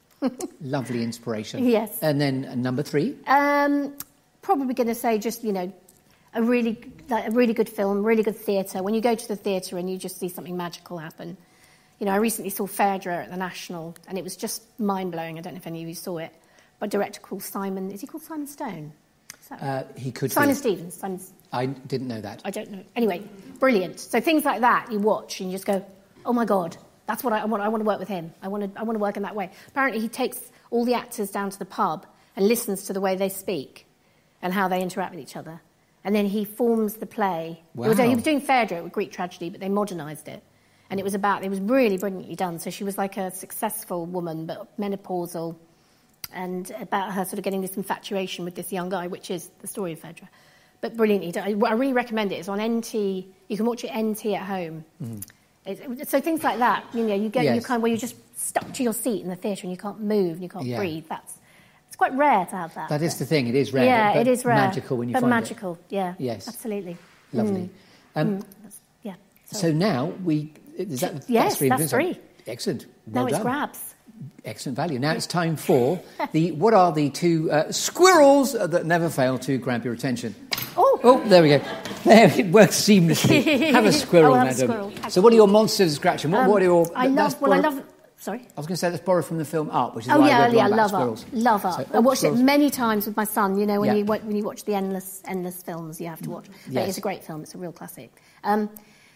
Lovely inspiration.
Yes.
And then uh, number three?
Um, probably going to say just, you know, a really, like, a really good film, really good theatre. When you go to the theatre and you just see something magical happen. You know, I recently saw Phaedra at the National, and it was just mind-blowing. I don't know if any of you saw it. By a director called Simon, is he called Simon Stone?
Uh, he could
Simon
be.
Stevens. Simon,
I didn't know that.
I don't know. Anyway, brilliant. So things like that you watch and you just go, oh my God, that's what I, I want. I want to work with him. I want to. I want to work in that way. Apparently, he takes all the actors down to the pub and listens to the way they speak and how they interact with each other, and then he forms the play.
Wow.
It was, he was doing Phaedra with Greek tragedy, but they modernised it, and it was about. It was really brilliantly done. So she was like a successful woman, but menopausal. And about her sort of getting this infatuation with this young guy, which is the story of Phaedra. But brilliantly done. I really recommend it. It's on N T. You can watch it N T at home. Mm. It, so things like that, you know, you get
yes.
you kind of where you're just stuck to your seat in the theatre and you can't move and you can't
yeah.
breathe. That's it's quite rare to have that.
That is the thing. It is rare.
Yeah,
but, but
it is rare.
Magical when you
but
find
magical,
it.
yeah.
Yes.
Absolutely.
Lovely.
Mm.
Um,
mm. Yeah.
So
Sorry.
now we. Is that
yes,
that's three?
That's three.
Excellent. Well
now it's
done.
grabs.
Excellent value. Now it's time for the what are the two uh, squirrels that never fail to grab your attention.
Oh,
oh there we go. There, it works seamlessly. Have a squirrel,
oh, have
madam.
a squirrel.
So what are your monsters scratching? What,
Um,
what are your?
I love. Well, I love. Sorry.
I was going to say let's borrow from the film Up, which is
Oh
why
yeah,
I read
yeah,
one about
love
squirrels.
Up, love Up.
So,
I watched
squirrels.
it many times with my son. You know, when
Yeah.
you when you watch the endless endless films, you have to watch. But
Yes.
it's a great film. It's a real classic. Um,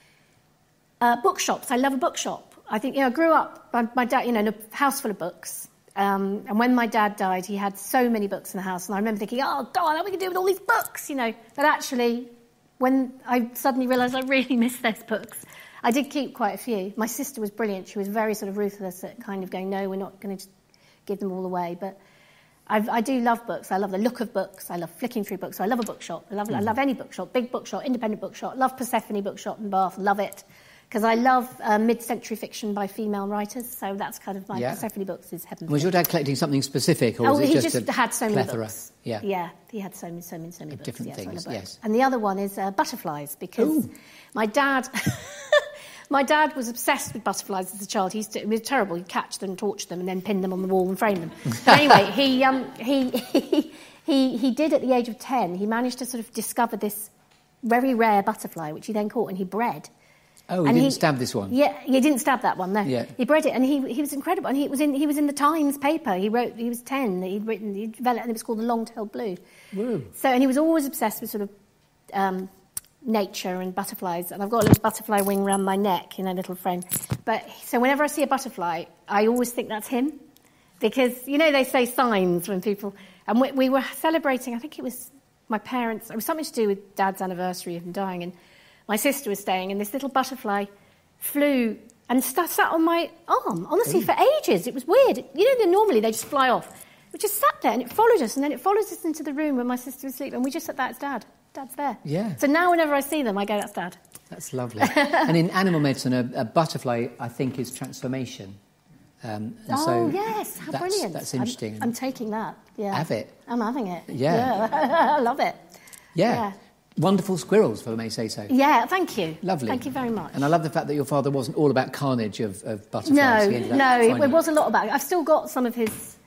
uh, bookshops. I love a bookshop. I think you know. I grew up. My, my dad, you know, in a house full of books. Um, and when my dad died, he had so many books in the house, and I remember thinking, "Oh God, what are we going to do with all these books?" You know. But actually, when I suddenly realised I really miss those books. I did keep quite a few. My sister was brilliant. She was very sort of ruthless at kind of going, no, we're not going to give them all away. But I've, I do love books. I love the look of books. I love flicking through books. So I love a bookshop. I love, mm. I love any bookshop, big bookshop, independent bookshop. Love Persephone Bookshop in Bath. Love it. because I love uh, mid-century fiction by female writers, so that's kind of my
Yeah.
Persephone books is heaven.
Was your dad collecting something specific, or
Oh,
was it
he
just,
just
a
had so many
plethora?
books.
Yeah.
Yeah, he had so many, so many, so many books.
Different
yes, I
things,
love books.
yes.
And the other one is uh, butterflies, because
Ooh.
my dad... My dad was obsessed with butterflies as a child. He used to, it was terrible. He'd catch them, torture them, and then pin them on the wall and frame them. But anyway, he, um, he, he, he, he did at the age of ten, he managed to sort of discover this very rare butterfly, which he then caught and he bred.
Oh, he
And
didn't
he-
stab this one?
Yeah, he didn't stab that one, no.
Yeah.
He bred it, and he, he was incredible. And he was in he was in the Times paper. He wrote, he was ten, he'd written, he developed, and it was called The Long-Tailed Blue.
Whoa.
So, and he was always obsessed with sort of um, nature and butterflies, and I've got a little butterfly wing around my neck in a little frame. But so whenever I see a butterfly, I always think that's him, because you know they say signs when people. And we, we were celebrating. I think it was my parents. It was something to do with Dad's anniversary of him dying, and my sister was staying, and this little butterfly flew and st- sat on my arm. Honestly, for ages, it was weird. You know, normally they just fly off. It just sat there and it followed us, and then it followed us into the room where my sister was asleep, and we just said, "That's Dad. Dad's there."
Yeah.
So now whenever I see them, I go, "That's Dad."
That's lovely. And in animal medicine, a, a butterfly, I think, is transformation. Um, and
Oh,
so
yes, how
that's,
brilliant.
That's interesting.
I'm, I'm taking that, yeah.
Have it.
I'm having it.
Yeah.
Yeah. I love it.
yeah.
yeah.
Wonderful squirrels, if I may say so.
Yeah, thank you.
Lovely.
Thank you very much.
And I love the fact that your father wasn't all about carnage of, of butterflies.
No,
He ended up
no, it,
finding-
it was a lot about it. I've still got some of his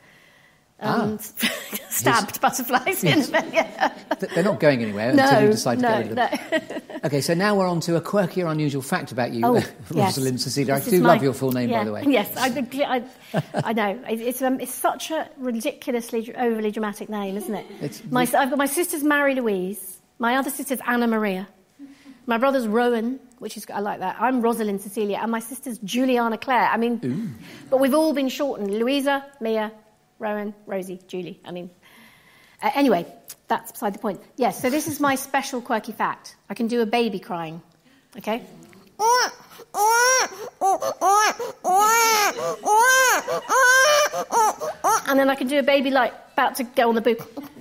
um, stabbed butterflies.
Yes.
In, yeah.
Th- They're not going anywhere
No,
until you decide to
no,
get rid of them.
no.
Okay, so now we're on to a quirky or unusual fact about you,
Oh,
uh,
yes.
Rosalind Cecilia. I
This
do
is
love
my-
your full name,
yeah,
by the way.
Yes, I, I, I know. It- It's, um, it's such a ridiculously, overly dramatic name, isn't it?
It's-
My, I've got my sister's Mary Louise. My other sister's Anna Maria. My brother's Rowan, which is, I like that. I'm Rosalind Cecilia, and my sister's Juliana Claire. I mean,
Ooh.
but we've all been shortened. Louisa, Mia, Rowan, Rosie, Julie. I mean, uh, anyway, that's beside the point. Yes, so this is my special quirky fact. I can do a baby crying, okay? And then I can do a baby like about to go on the boob.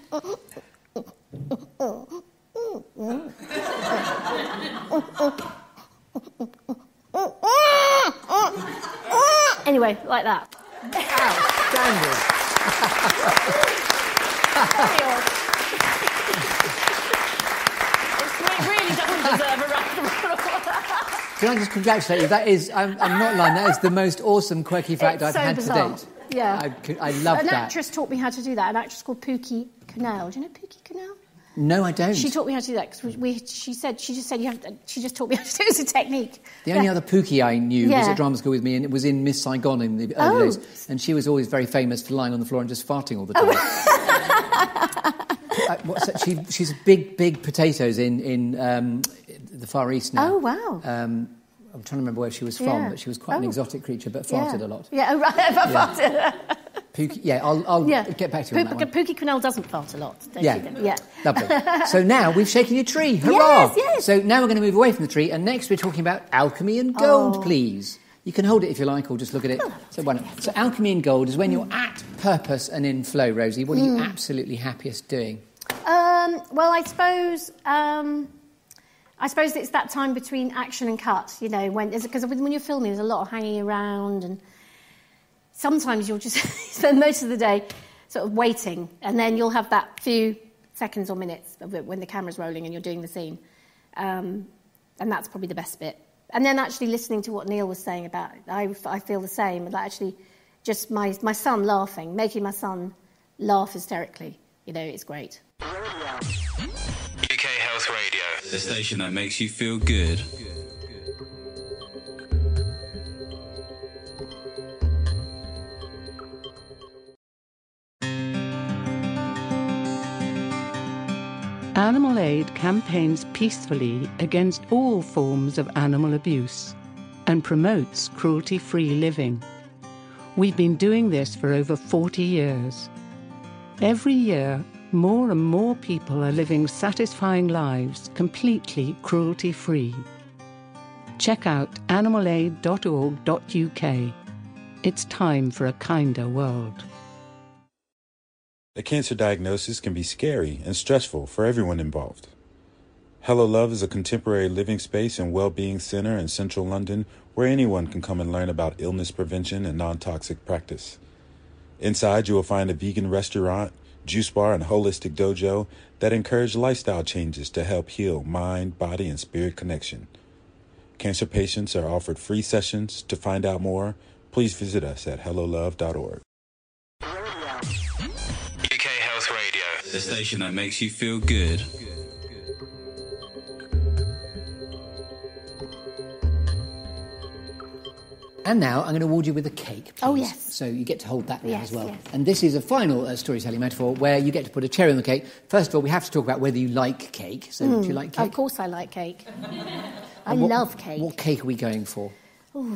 Anyway, like that.
Outstanding.
It really doesn't deserve a round of applause.
Can I just congratulate you? That is, I'm, I'm not lying, that is the most awesome quirky fact
It's
I've
so
had
bizarre.
to date.
Yeah.
I, c- I love
An
that.
actress taught me how to do that. An actress called Pookie Canal. Do you know Pookie Canal?
No, I don't.
She taught me how to do that because we, we, she said she just said you have to, she just taught me how to do it as a technique.
The only
Yeah.
other Pookie I knew was
Yeah.
at drama school with me, and it was in Miss Saigon in the early
Oh.
days. And she was always very famous for lying on the floor and just farting all the time. Uh, what's that? She, she's a big, big potatoes in, in um, the Far East now.
Oh, wow.
Um, I'm trying to remember where she was from,
Yeah.
but she was quite an
Oh.
exotic creature, but
Yeah.
farted a lot.
Yeah, oh, right. Farted.
Pookie, yeah, I'll, I'll
Yeah.
get back to you on that one.
Pookie Canal doesn't fart a lot. Don't
Yeah.
you think? Yeah.
Lovely. So now we've shaken your tree. Hurrah!
Yes, yes.
So now we're going to move away from the tree, and next we're talking about alchemy and gold,
Oh.
please. You can hold it if you like, or just look at it. So, why not? So alchemy and gold is when you're at purpose and in flow, Rosie. What are you absolutely happiest doing?
Um, well, I suppose um, I suppose it's that time between action and cut. You know, when because when you're filming, there's a lot of hanging around, and sometimes you'll just spend most of the day sort of waiting, and then you'll have that few seconds or minutes of it when the camera's rolling and you're doing the scene, um, and that's probably the best bit. And then actually listening to what Neil was saying about, I, I feel the same. That actually, just my my son laughing, making my son laugh hysterically. You know, it's great.
U K Health Radio, the station that makes you feel good.
Animal Aid campaigns peacefully against all forms of animal abuse and promotes cruelty-free living. We've been doing this for over forty years. Every year, more and more people are living satisfying lives completely cruelty-free. Check out animal aid dot org dot U K. It's time for a kinder world.
A cancer diagnosis can be scary and stressful for everyone involved. Hello Love is a contemporary living space and well-being center in central London where anyone can come and learn about illness prevention and non-toxic practice. Inside, you will find a vegan restaurant, juice bar, and holistic dojo that encourage lifestyle changes to help heal mind, body, and spirit connection. Cancer patients are offered free sessions. To find out more, please visit us at hello love dot org.
U K Health Radio, the station that makes you feel good.
And now I'm going to award you with a cake, please.
Oh, yes.
So you get to hold that now
Yes,
as well.
yes.
And this is a final uh, storytelling metaphor where you get to put a cherry on the cake. First of all, we have to talk about whether you like cake. So do you like cake?
Of course I like cake. I
And what-
love cake.
What cake are we going for?
Well,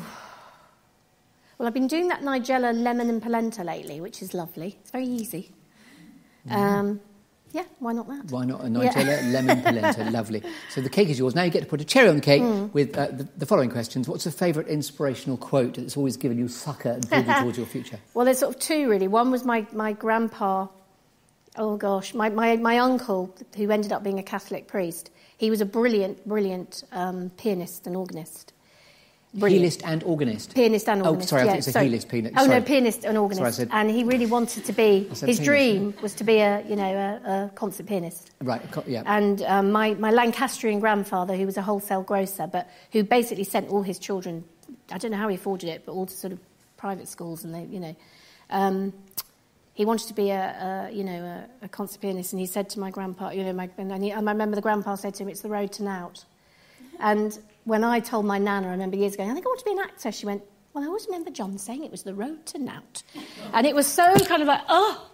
I've been doing that Nigella lemon and polenta lately, which is lovely. It's very easy. Um, yeah, why not that?
Why not a
Yeah.
Nigella lemon polenta? Lovely. So the cake is yours. Now you get to put a cherry on the cake
Mm.
with uh, the, the following questions. What's a favourite inspirational quote that's always given you succour and driven towards your future?
Well, there's sort of two, really. One was my, my grandpa, oh gosh, my, my, my uncle, who ended up being a Catholic priest. He was a brilliant, brilliant um, pianist and organist. Brilliant.
Pianist and organist.
Pianist and
Oh,
organist.
sorry, I
yeah,
thought it was a
sorry.
helist pianist.
Oh,
Sorry.
no, pianist and organist.
Sorry, I said-
And he really wanted to be,
I said
his
pianist.
dream was to be a, you know, a, a concert pianist.
Right, co- yeah.
And um, my, my Lancastrian grandfather, who was a wholesale grocer, but who basically sent all his children, I don't know how he afforded it, but all to sort of private schools, and they, you know, um, he wanted to be a, a you know, a, a concert pianist, and he said to my grandpa, you know, my, and, he, and I remember the grandpa said to him, "It's the road to Nout." And when I told my nana, I remember years ago, I think I want to be an actor, she went, "Well, I always remember John saying it was the road to Nout." And it was so kind of like, oh,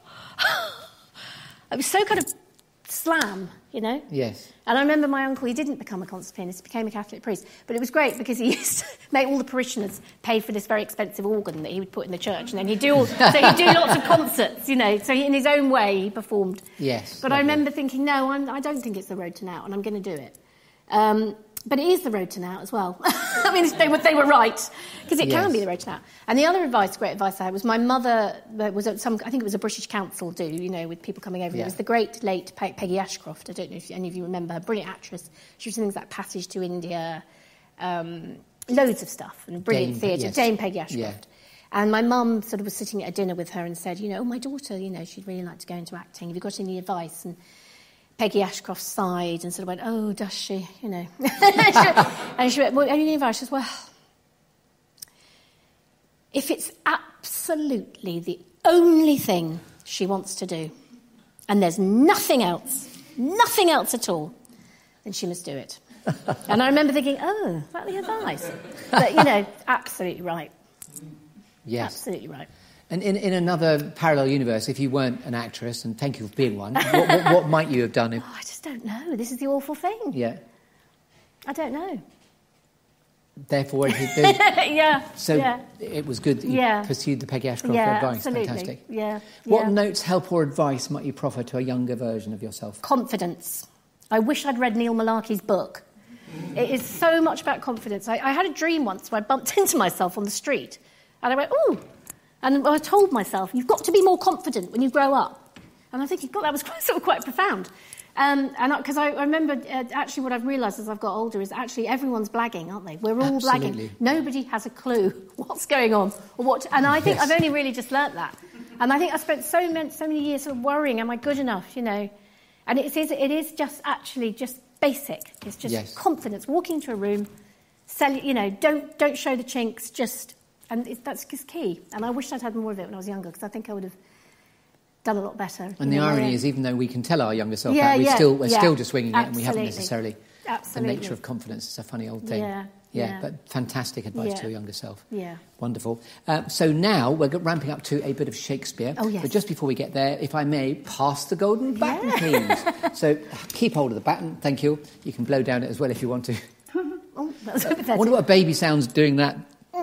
it was so kind of slam, you know?
Yes.
And I remember my uncle, he didn't become a concert pianist, he became a Catholic priest. But it was great because he used to make all the parishioners pay for this very expensive organ that he would put in the church. And then he'd do all, so he'd do lots of concerts, you know. So he, in his own way, he performed.
Yes.
But I
lovely.
remember thinking, no, I'm, I don't think it's the road to Nout, and I'm going to do it. Um, but it is the road to Nout as well. I mean, they were, they were right, because it
Yes.
can be the road to Nout. And the other advice, great advice I had, was my mother uh, was at some, I think it was a British council do, you know, with people coming over.
Yeah.
It was the great late Pe- Peggy Ashcroft. I don't know if any of you remember her, brilliant actress. She was in things like Passage to India, um, loads of stuff, and brilliant
Dame-
theatre.
yes.
Dame Peggy Ashcroft.
Yeah.
And my mum sort of was sitting at a dinner with her and said, you know, oh, my daughter, you know, she'd really like to go into acting. Have you got any advice? And Peggy Ashcroft sighed and sort of went, oh, does she? You know. And she went, well, any advice? She says, well, if it's absolutely the only thing she wants to do, and there's nothing else, nothing else at all, then she must do it. And I remember thinking, oh, that's the advice. But, you know, absolutely right.
Yes.
Absolutely right.
And in, in another parallel universe, if you weren't an actress, and thank you for being one, what, what, what might you have done? If,
Oh, I just don't know. This is the awful thing.
yeah.
I don't know.
Therefore, if you did,
yeah.
so
yeah.
it was good that you
Yeah.
pursued the Peggy Ashcroft
Yeah,
advice.
absolutely.
Fantastic.
Yeah.
What
yeah.
notes, help, or advice might you proffer to a younger version of yourself?
Confidence. I wish I'd read Neil Malarkey's book. It is so much about confidence. I, I had a dream once where I bumped into myself on the street, and I went, ooh. And I told myself, you've got to be more confident when you grow up. And I think, God, that was quite, sort of quite profound. Um, and because I, I, I remember, uh, actually, what I've realised as I've got older is actually everyone's blagging, aren't they? We're all
Absolutely.
blagging. Nobody has a clue what's going on or what. And I think
Yes.
I've only really just learnt that. And I think I spent so many, so many years sort of worrying, am I good enough? You know, and it is, it is just actually just basic. It's just
Yes.
confidence. Walk into a room, sell, you know, don't don't show the chinks. Just and it, that's just key. And I wish I'd had more of it when I was younger, because I think I would have done a lot better.
And the
you know,
irony
yeah.
is, even though we can tell our younger self
Yeah,
that, we
yeah,
still, we're
yeah.
still just winging it, and we haven't
Absolutely.
necessarily
Absolutely.
the nature of confidence. It's a funny old thing.
Yeah,
Yeah,
yeah.
but fantastic advice
Yeah.
to a younger self.
Yeah.
Wonderful. Uh, so now we're g- ramping up to a bit of Shakespeare.
Oh, yes.
But just before we get there, if I may, pass the golden baton, please. So keep hold of the baton. Thank you. You can blow down it as well if you want to.
Oh, that's
I wonder what a baby sounds doing that.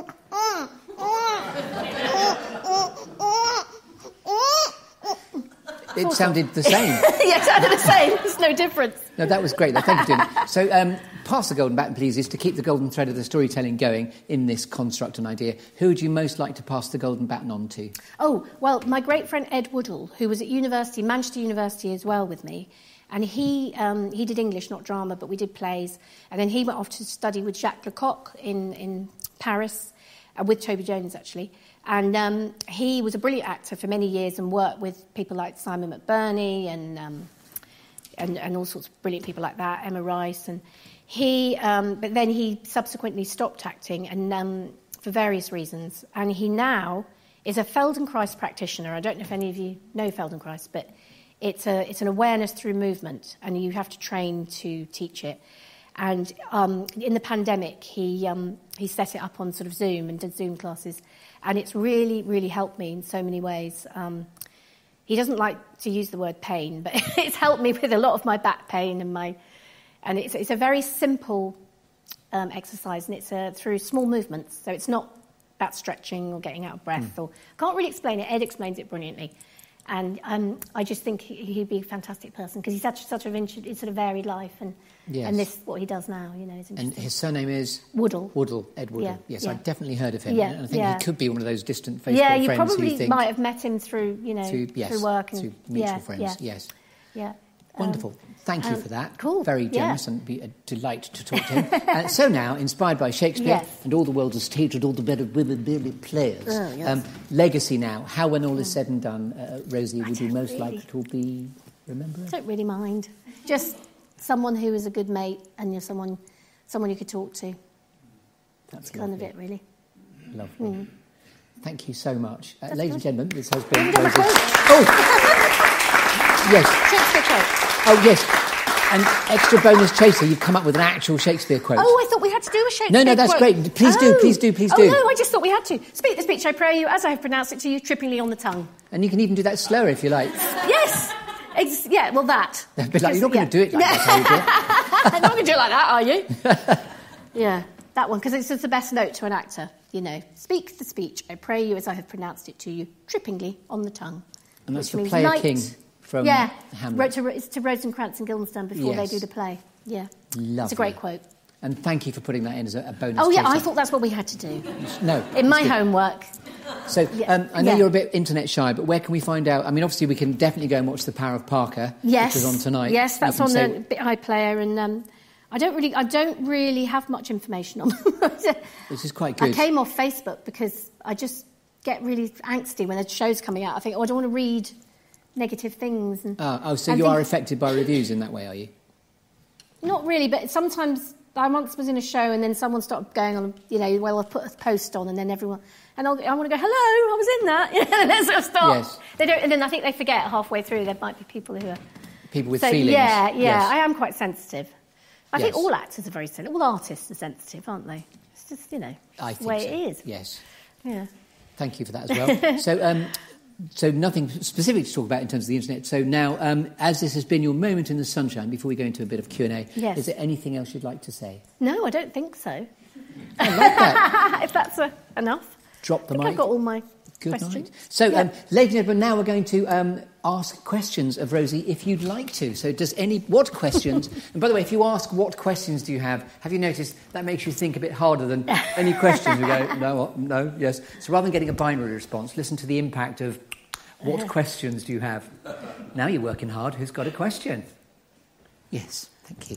It sounded the same.
yeah, exactly the same. There's no difference.
No, that was great. Thank you for doing it. So, um, pass the golden baton, please, is to keep the golden thread of the storytelling going in this construct and idea. Who would you most like to pass the golden baton on to?
Oh, well, my great friend Ed Woodall, who was at university, Manchester University as well with me, And he um, he did English, not drama, but we did plays. And then he went off to study with Jacques Lecoq in, in Paris, uh, with Toby Jones, actually. And um, he was a brilliant actor for many years and worked with people like Simon McBurney and, um, and and all sorts of brilliant people like that, Emma Rice. And he, um, but then he subsequently stopped acting and um, for various reasons. And he now is a Feldenkrais practitioner. I don't know if any of you know Feldenkrais, but it's a it's an awareness through movement, and you have to train to teach it. And um, in the pandemic, he um, he set it up on sort of Zoom and did Zoom classes, and it's really, really helped me in so many ways. Um, he doesn't like to use the word pain, but it's helped me with a lot of my back pain and my, and it's it's a very simple um, exercise, and it's uh, through small movements, so it's not about stretching or getting out of breath, mm. or can't really explain it. Ed explains it brilliantly. And um, I just think he'd be a fantastic person because he's such such a sort of varied life, and yes. and this what he does now, you know, is interesting.
And his surname is
Woodall.
Woodall, Ed Woodall.
Yeah.
Yes,
yeah.
I've definitely heard of him.
Yeah.
And I think
yeah.
he could be one of those distant Facebook
yeah, you
friends
probably
who you think
might have met him through, you know,
through, yes,
through work and
through mutual
yeah,
friends.
Yeah.
Yes.
Yeah.
Wonderful.
Um,
Thank you
um,
for that.
Cool.
Very generous
yeah.
and be a delight to talk to him. uh, so now, inspired by Shakespeare
yes.
and all the world has hated all the better women players.
Oh, yes.
um, legacy now. How, when all is said and done, uh, Rosie,
I
would you most
really,
like to be remembered?
I don't really mind. Just someone who is a good mate and you're someone, someone you could talk to. That's, That's kind of it, really.
Lovely.
Mm.
Thank you so much. Uh, ladies
good.
and gentlemen, this has been
Rosie.
Oh! Yes.
Shakespeare quote.
Oh, yes. An extra bonus chaser, you've come up with an actual Shakespeare quote.
Oh, I thought we had to do a Shakespeare
No, no, that's
quote.
great. Please
oh.
do, please do, please
oh,
do.
Oh, no, I just thought we had to. Speak the speech, I pray you, as I have pronounced it to you, trippingly on the tongue.
And you can even do that slower if you like.
Yes. Ex- yeah, well, that.
But like, you're not going to do it like that, are you?
You're not going to do it like that, are you? Yeah, that one, because it's just the best note to an actor, you know. Speak the speech, I pray you, as I have pronounced it to you, trippingly on the tongue.
And that's
the
Player
light.
King from
yeah.
Hamlet.
Yeah, it's to Rosencrantz and Guildenstern before
yes.
they do the play. Yeah.
Lovely.
It's a great quote.
And thank you for putting that in as a, a bonus.
Oh, yeah,
chaser.
I thought that's what we had to do.
No.
In my
good.
homework.
So,
Yeah.
um, I know
Yeah.
you're a bit internet shy, but where can we find out? I mean, obviously, we can definitely go and watch The Power of Parker,
Yes.
which is on tonight.
Yes, that's
You
on
can
the
say-
Bit High Player, and um, I don't really, I don't really have much information on them.
Which is quite good.
I came off Facebook because I just get really angsty when a show's coming out. I think, oh, I don't want to read negative things. And,
Oh, oh, so
and
you
think-
are affected by reviews in that way, are you?
Not really, but sometimes I once was in a show and then someone started going on, you know, well, I've put a post on and then everyone, and I'll, I want to go, hello, I was in that, you know, and then sort of stop.
Yes.
They don't, and then I think they forget halfway through there might be people who are...
People with
so,
feelings.
Yeah, yeah,
Yes.
I am quite sensitive. I
Yes.
think all actors are very sensitive. All artists are sensitive, aren't they? It's just, you know,
I
the
think
way
so.
it is.
Yes.
Yeah.
Thank you for that as well. so, um, so nothing specific to talk about in terms of the internet. So now, um, as this has been your moment in the sunshine, before we go into a bit of Q and A,
Yes.
is there anything else you'd like to say?
No, I don't think so.
I like that.
If that's uh, enough.
Drop the
I think
mic.
I've got all my
Good
questions.
night. So,
Yeah.
um, ladies and gentlemen, now we're going to um, ask questions of Rosie if you'd like to. So does any... What questions... and by the way, if you ask what questions do you have, have you noticed that makes you think a bit harder than any questions? You go, no, no, yes. So rather than getting a binary response, listen to the impact of what questions do you have? Now you're working hard. Who's got a question? Yes, thank you.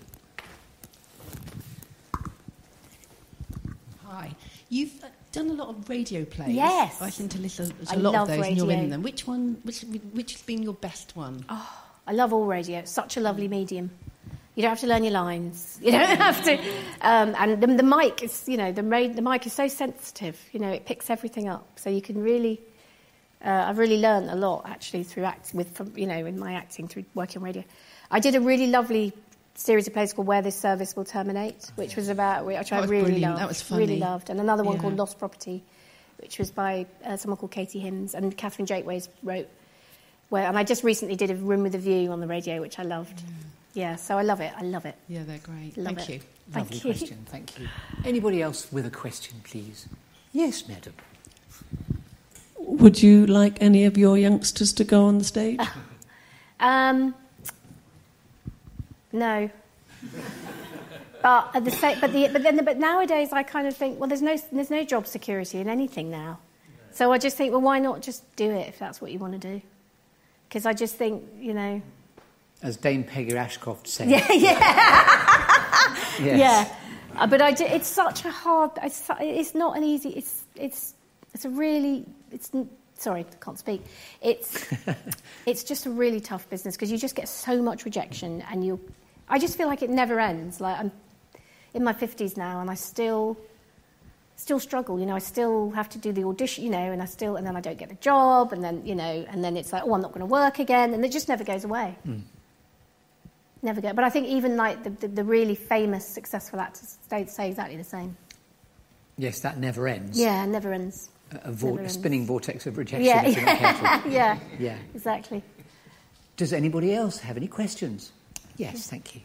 Hi. You've uh, done a lot of radio plays.
Yes.
I listen to listen to
I
a lot
love
of those, and you're
radio.
in them. Which one? Which which has been your best one?
Oh, I love all radio. It's such a lovely medium. You don't have to learn your lines. You don't have to. Um, and the, the mic is, you know, the, ra- the mic is so sensitive. You know, it picks everything up. So you can really... Uh, I've really learned a lot, actually, through act with, from, you know, in my acting, through working on radio. I did a really lovely series of plays called Where This Service Will Terminate, which was about... Which I
was
really
brilliant.
loved.
That was funny.
Really loved. And another one
Yeah.
called Lost Property, which was by uh, someone called Katie Hims, and Catherine Jakeways wrote... Where, and I just recently did a Room with a View on the radio, which I loved. Mm. Yeah, so I love it. I love it.
Yeah, they're great.
Love
Thank
it.
you.
Thank
Lovely
you.
question, thank you. Anybody else with a question, please? Yes, madam.
Would you like any of your youngsters to go on the stage?
Um, no. But at the same, but the, but then, but nowadays I kind of think, well, there's no, there's no job security in anything now. So I just think, well, why not just do it if that's what you want to do? Because I just think, you know,
As Dame Peggy Ashcroft said.
Yeah, yeah.
Yes.
Yeah. Uh, but I do, it's such a hard... It's, it's not an easy... It's it's it's a really... It's Sorry, I can't speak. It's it's just a really tough business because you just get so much rejection and you... I just feel like it never ends. Like, I'm in my fifties now and I still... still struggle, you know, I still have to do the audition, you know, and I still, and then I don't get the job, and then, you know, and then it's like, oh, I'm not going to work again, and it just never goes away. Mm. Never go. But I think even like the, the, the really famous, successful actors they say exactly the same.
Yes, that never ends.
Yeah, never ends.
A, a, vor- a spinning vortex of rejection.
Yeah,
if you're not careful.
yeah,
yeah,
exactly.
Does anybody else have any questions? Yes, thank you.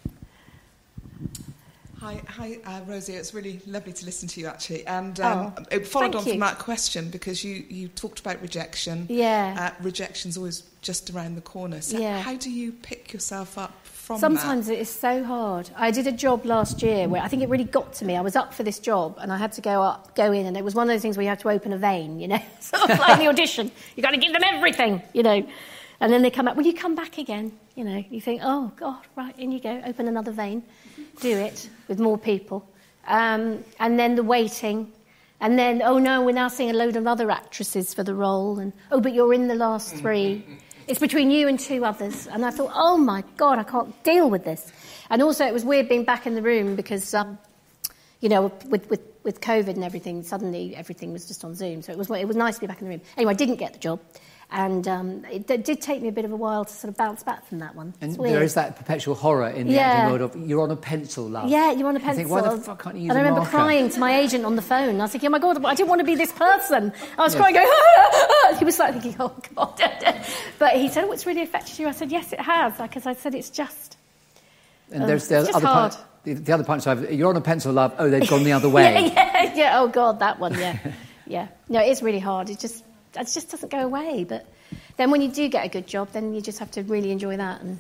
Hi, hi uh, Rosie. It's really lovely to listen to you, actually. And um, oh, it followed on you. from that question because you, you talked about rejection.
Yeah.
Uh, rejection's always just around the corner. So
yeah.
how do you pick yourself up from
Sometimes
that?
it is so hard. I did a job last year where I think it really got to me. I was up for this job and I had to go up, go in, and it was one of those things where you have to open a vein, you know. Sort of like the audition. You've got to give them everything, you know. And then they come back, will you come back again? You know, you think, oh, God, right, in you go, open another vein. Do it with more people. Um, and then the waiting. And then, oh, no, we're now seeing a load of other actresses for the role. And, oh, but you're in the last three. It's between you and two others. And I thought, oh, my God, I can't deal with this. And also it was weird being back in the room because, um, you know, with, with, with COVID and everything, suddenly everything was just on Zoom. So it was, it was nice to be back in the room. Anyway, I didn't get the job. And um, it, it did take me a bit of a while to sort of bounce back from that one.
And there is that perpetual horror in the
yeah.
acting world of, you're on a pencil, love.
Yeah, you're on a pencil.
You think, why the fuck can't you use
and
a
I remember
marker?
crying to my agent on the phone. I was thinking, oh, my God, I didn't want to be this person. I was yes. crying, going, ah, ah, ah. He was like thinking, oh, God. But he said, oh, it's really affected you. I said, yes, it has. Because I said, it's just...
And
uh,
there's the
it's
other
hard.
part, the, the other punch side, you're on a pencil, love. Oh, they've gone the other way.
yeah, yeah, yeah. Oh, God, that one, yeah. yeah. No, it is really hard. It just, it just doesn't go away, but... Then when you do get a good job, then you just have to really enjoy that and,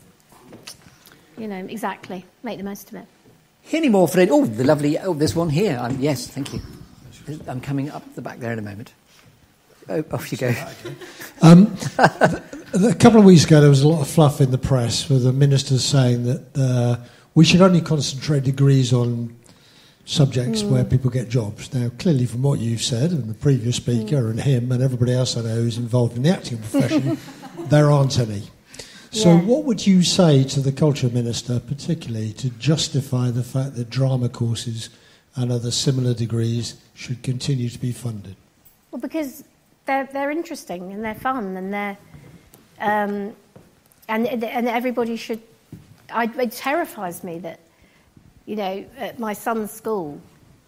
you know, exactly, make the most of it.
Any more, Fred? Oh, the lovely, oh, this one here. Um, yes, thank you. I'm coming up the back there in a moment. Oh, off you go.
um, a couple of weeks ago, there was a lot of fluff in the press with the ministers saying that uh, we should only concentrate degrees on subjects mm. where people get jobs. Now, clearly from what you've said, and the previous speaker mm. and him and everybody else I know who's involved in the acting profession, there aren't any. So yeah. what would you say to the Culture Minister, particularly, to justify the fact that drama courses and other similar degrees should continue to be funded?
Well, because they're, they're interesting and they're fun and they're... Um, and, and everybody should... I, it terrifies me that You know, at my son's school,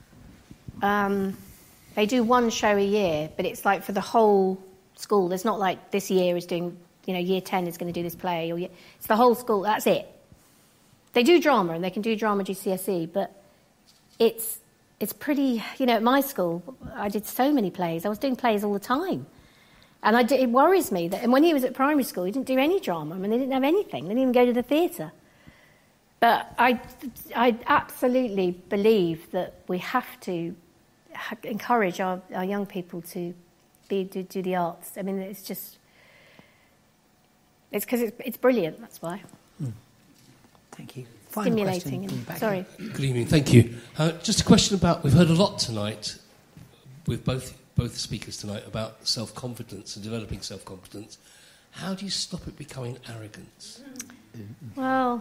um, they do one show a year, but it's like for the whole school. There's not like this year is doing, you know, year ten is going to do this play. Or year, it's the whole school, that's it. They do drama, and they can do drama G C S E, but it's it's pretty, you know, at my school, I did so many plays. I was doing plays all the time. And I did, it worries me that, and when he was at primary school, he didn't do any drama. I mean, they didn't have anything. They didn't even go to the theatre. But I, I absolutely believe that we have to encourage our, our young people to be do, do the arts. I mean, it's just, it's because it's, it's brilliant, that's why.
Mm. Thank you. Final
Stimulating. And, sorry.
Good evening, thank you. Uh, just a question about, we've heard a lot tonight with both both speakers tonight about self-confidence and developing self-confidence. How do you stop it becoming arrogance?
Well...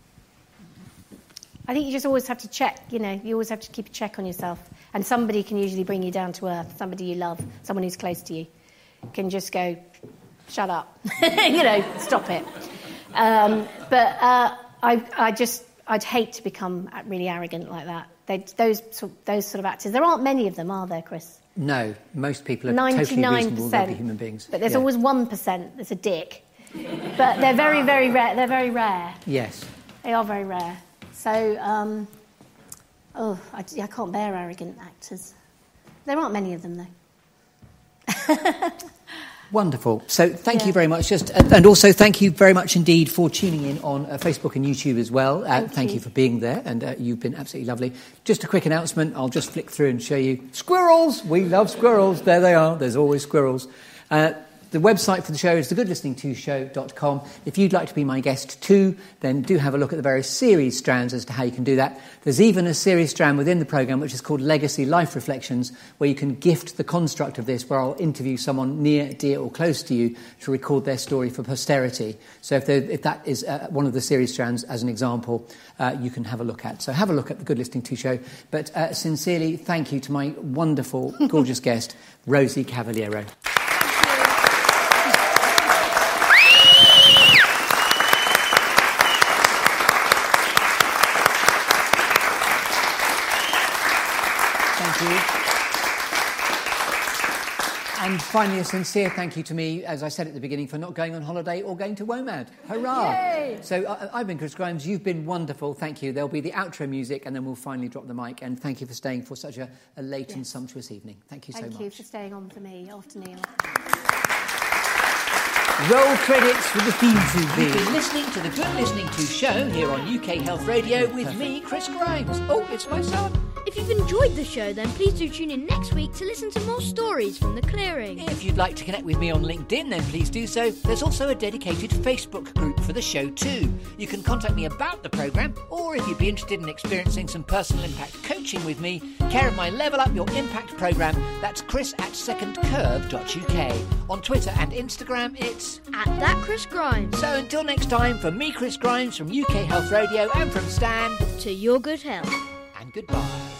I think you just always have to check, you know, you always have to keep a check on yourself. And somebody can usually bring you down to earth, somebody you love, someone who's close to you, can just go, shut up, you know, stop it. Um, but uh, I, I just, I'd hate to become really arrogant like that. They, those, those sort of actors, there aren't many of them, are there, Chris?
No, most people are totally reasonable, lovely human beings.
But there's
yeah.
always one percent that's a dick. But they're very, very rare. They're very rare.
Yes.
They are very rare. So, um, oh, I, I can't bear arrogant actors. There aren't many of them, though.
Wonderful. So thank
yeah.
you very much. Just uh, and also thank you very much indeed for tuning in on uh, Facebook and YouTube as well. Uh,
thank,
thank
you.
you for being there, and uh, you've been absolutely lovely. Just a quick announcement. I'll just flick through and show you. Squirrels! We love squirrels. There they are. There's always squirrels. Uh, The website for the show is the good listening to show dot com. If you'd like to be my guest too, then do have a look at the various series strands as to how you can do that. There's even a series strand within the programme which is called Legacy Life Reflections, where you can gift the construct of this, where I'll interview someone near, dear or close to you to record their story for posterity. So if, if that is uh, one of the series strands as an example, uh, you can have a look at. So have a look at the Good Listening To Show. But uh, sincerely, thank you to my wonderful, gorgeous guest, Rosie Cavaliero. And finally, a sincere thank you to me, as I said at the beginning, for not going on holiday or going to WOMAD. Hurrah! Yay! So uh, I've been Chris Grimes. You've been wonderful. Thank you. There'll be the outro music, and then we'll finally drop the mic. And thank you for staying for such a, a late yes. and sumptuous evening. Thank you so
thank
much.
Thank you for staying on for me after Neil.
Roll credits for the theme tune. You've been listening to the Good Listening To Show here on U K Health Radio with Perfect. me, Chris Grimes. Oh, it's my son.
If you've enjoyed the show, then please do tune in next week to listen to more stories from The Clearing.
If you'd like to connect with me on LinkedIn, then please do so. There's also a dedicated Facebook group for the show too. You can contact me about the programme, or if you'd be interested in experiencing some personal impact coaching with me, care of my Level Up Your Impact programme, that's chris at second curve dot U K. On Twitter and Instagram, it's
at that Chris Grimes.
So until next time, from me, Chris Grimes, from U K Health Radio, and from Stan,
to your good health.
And goodbye.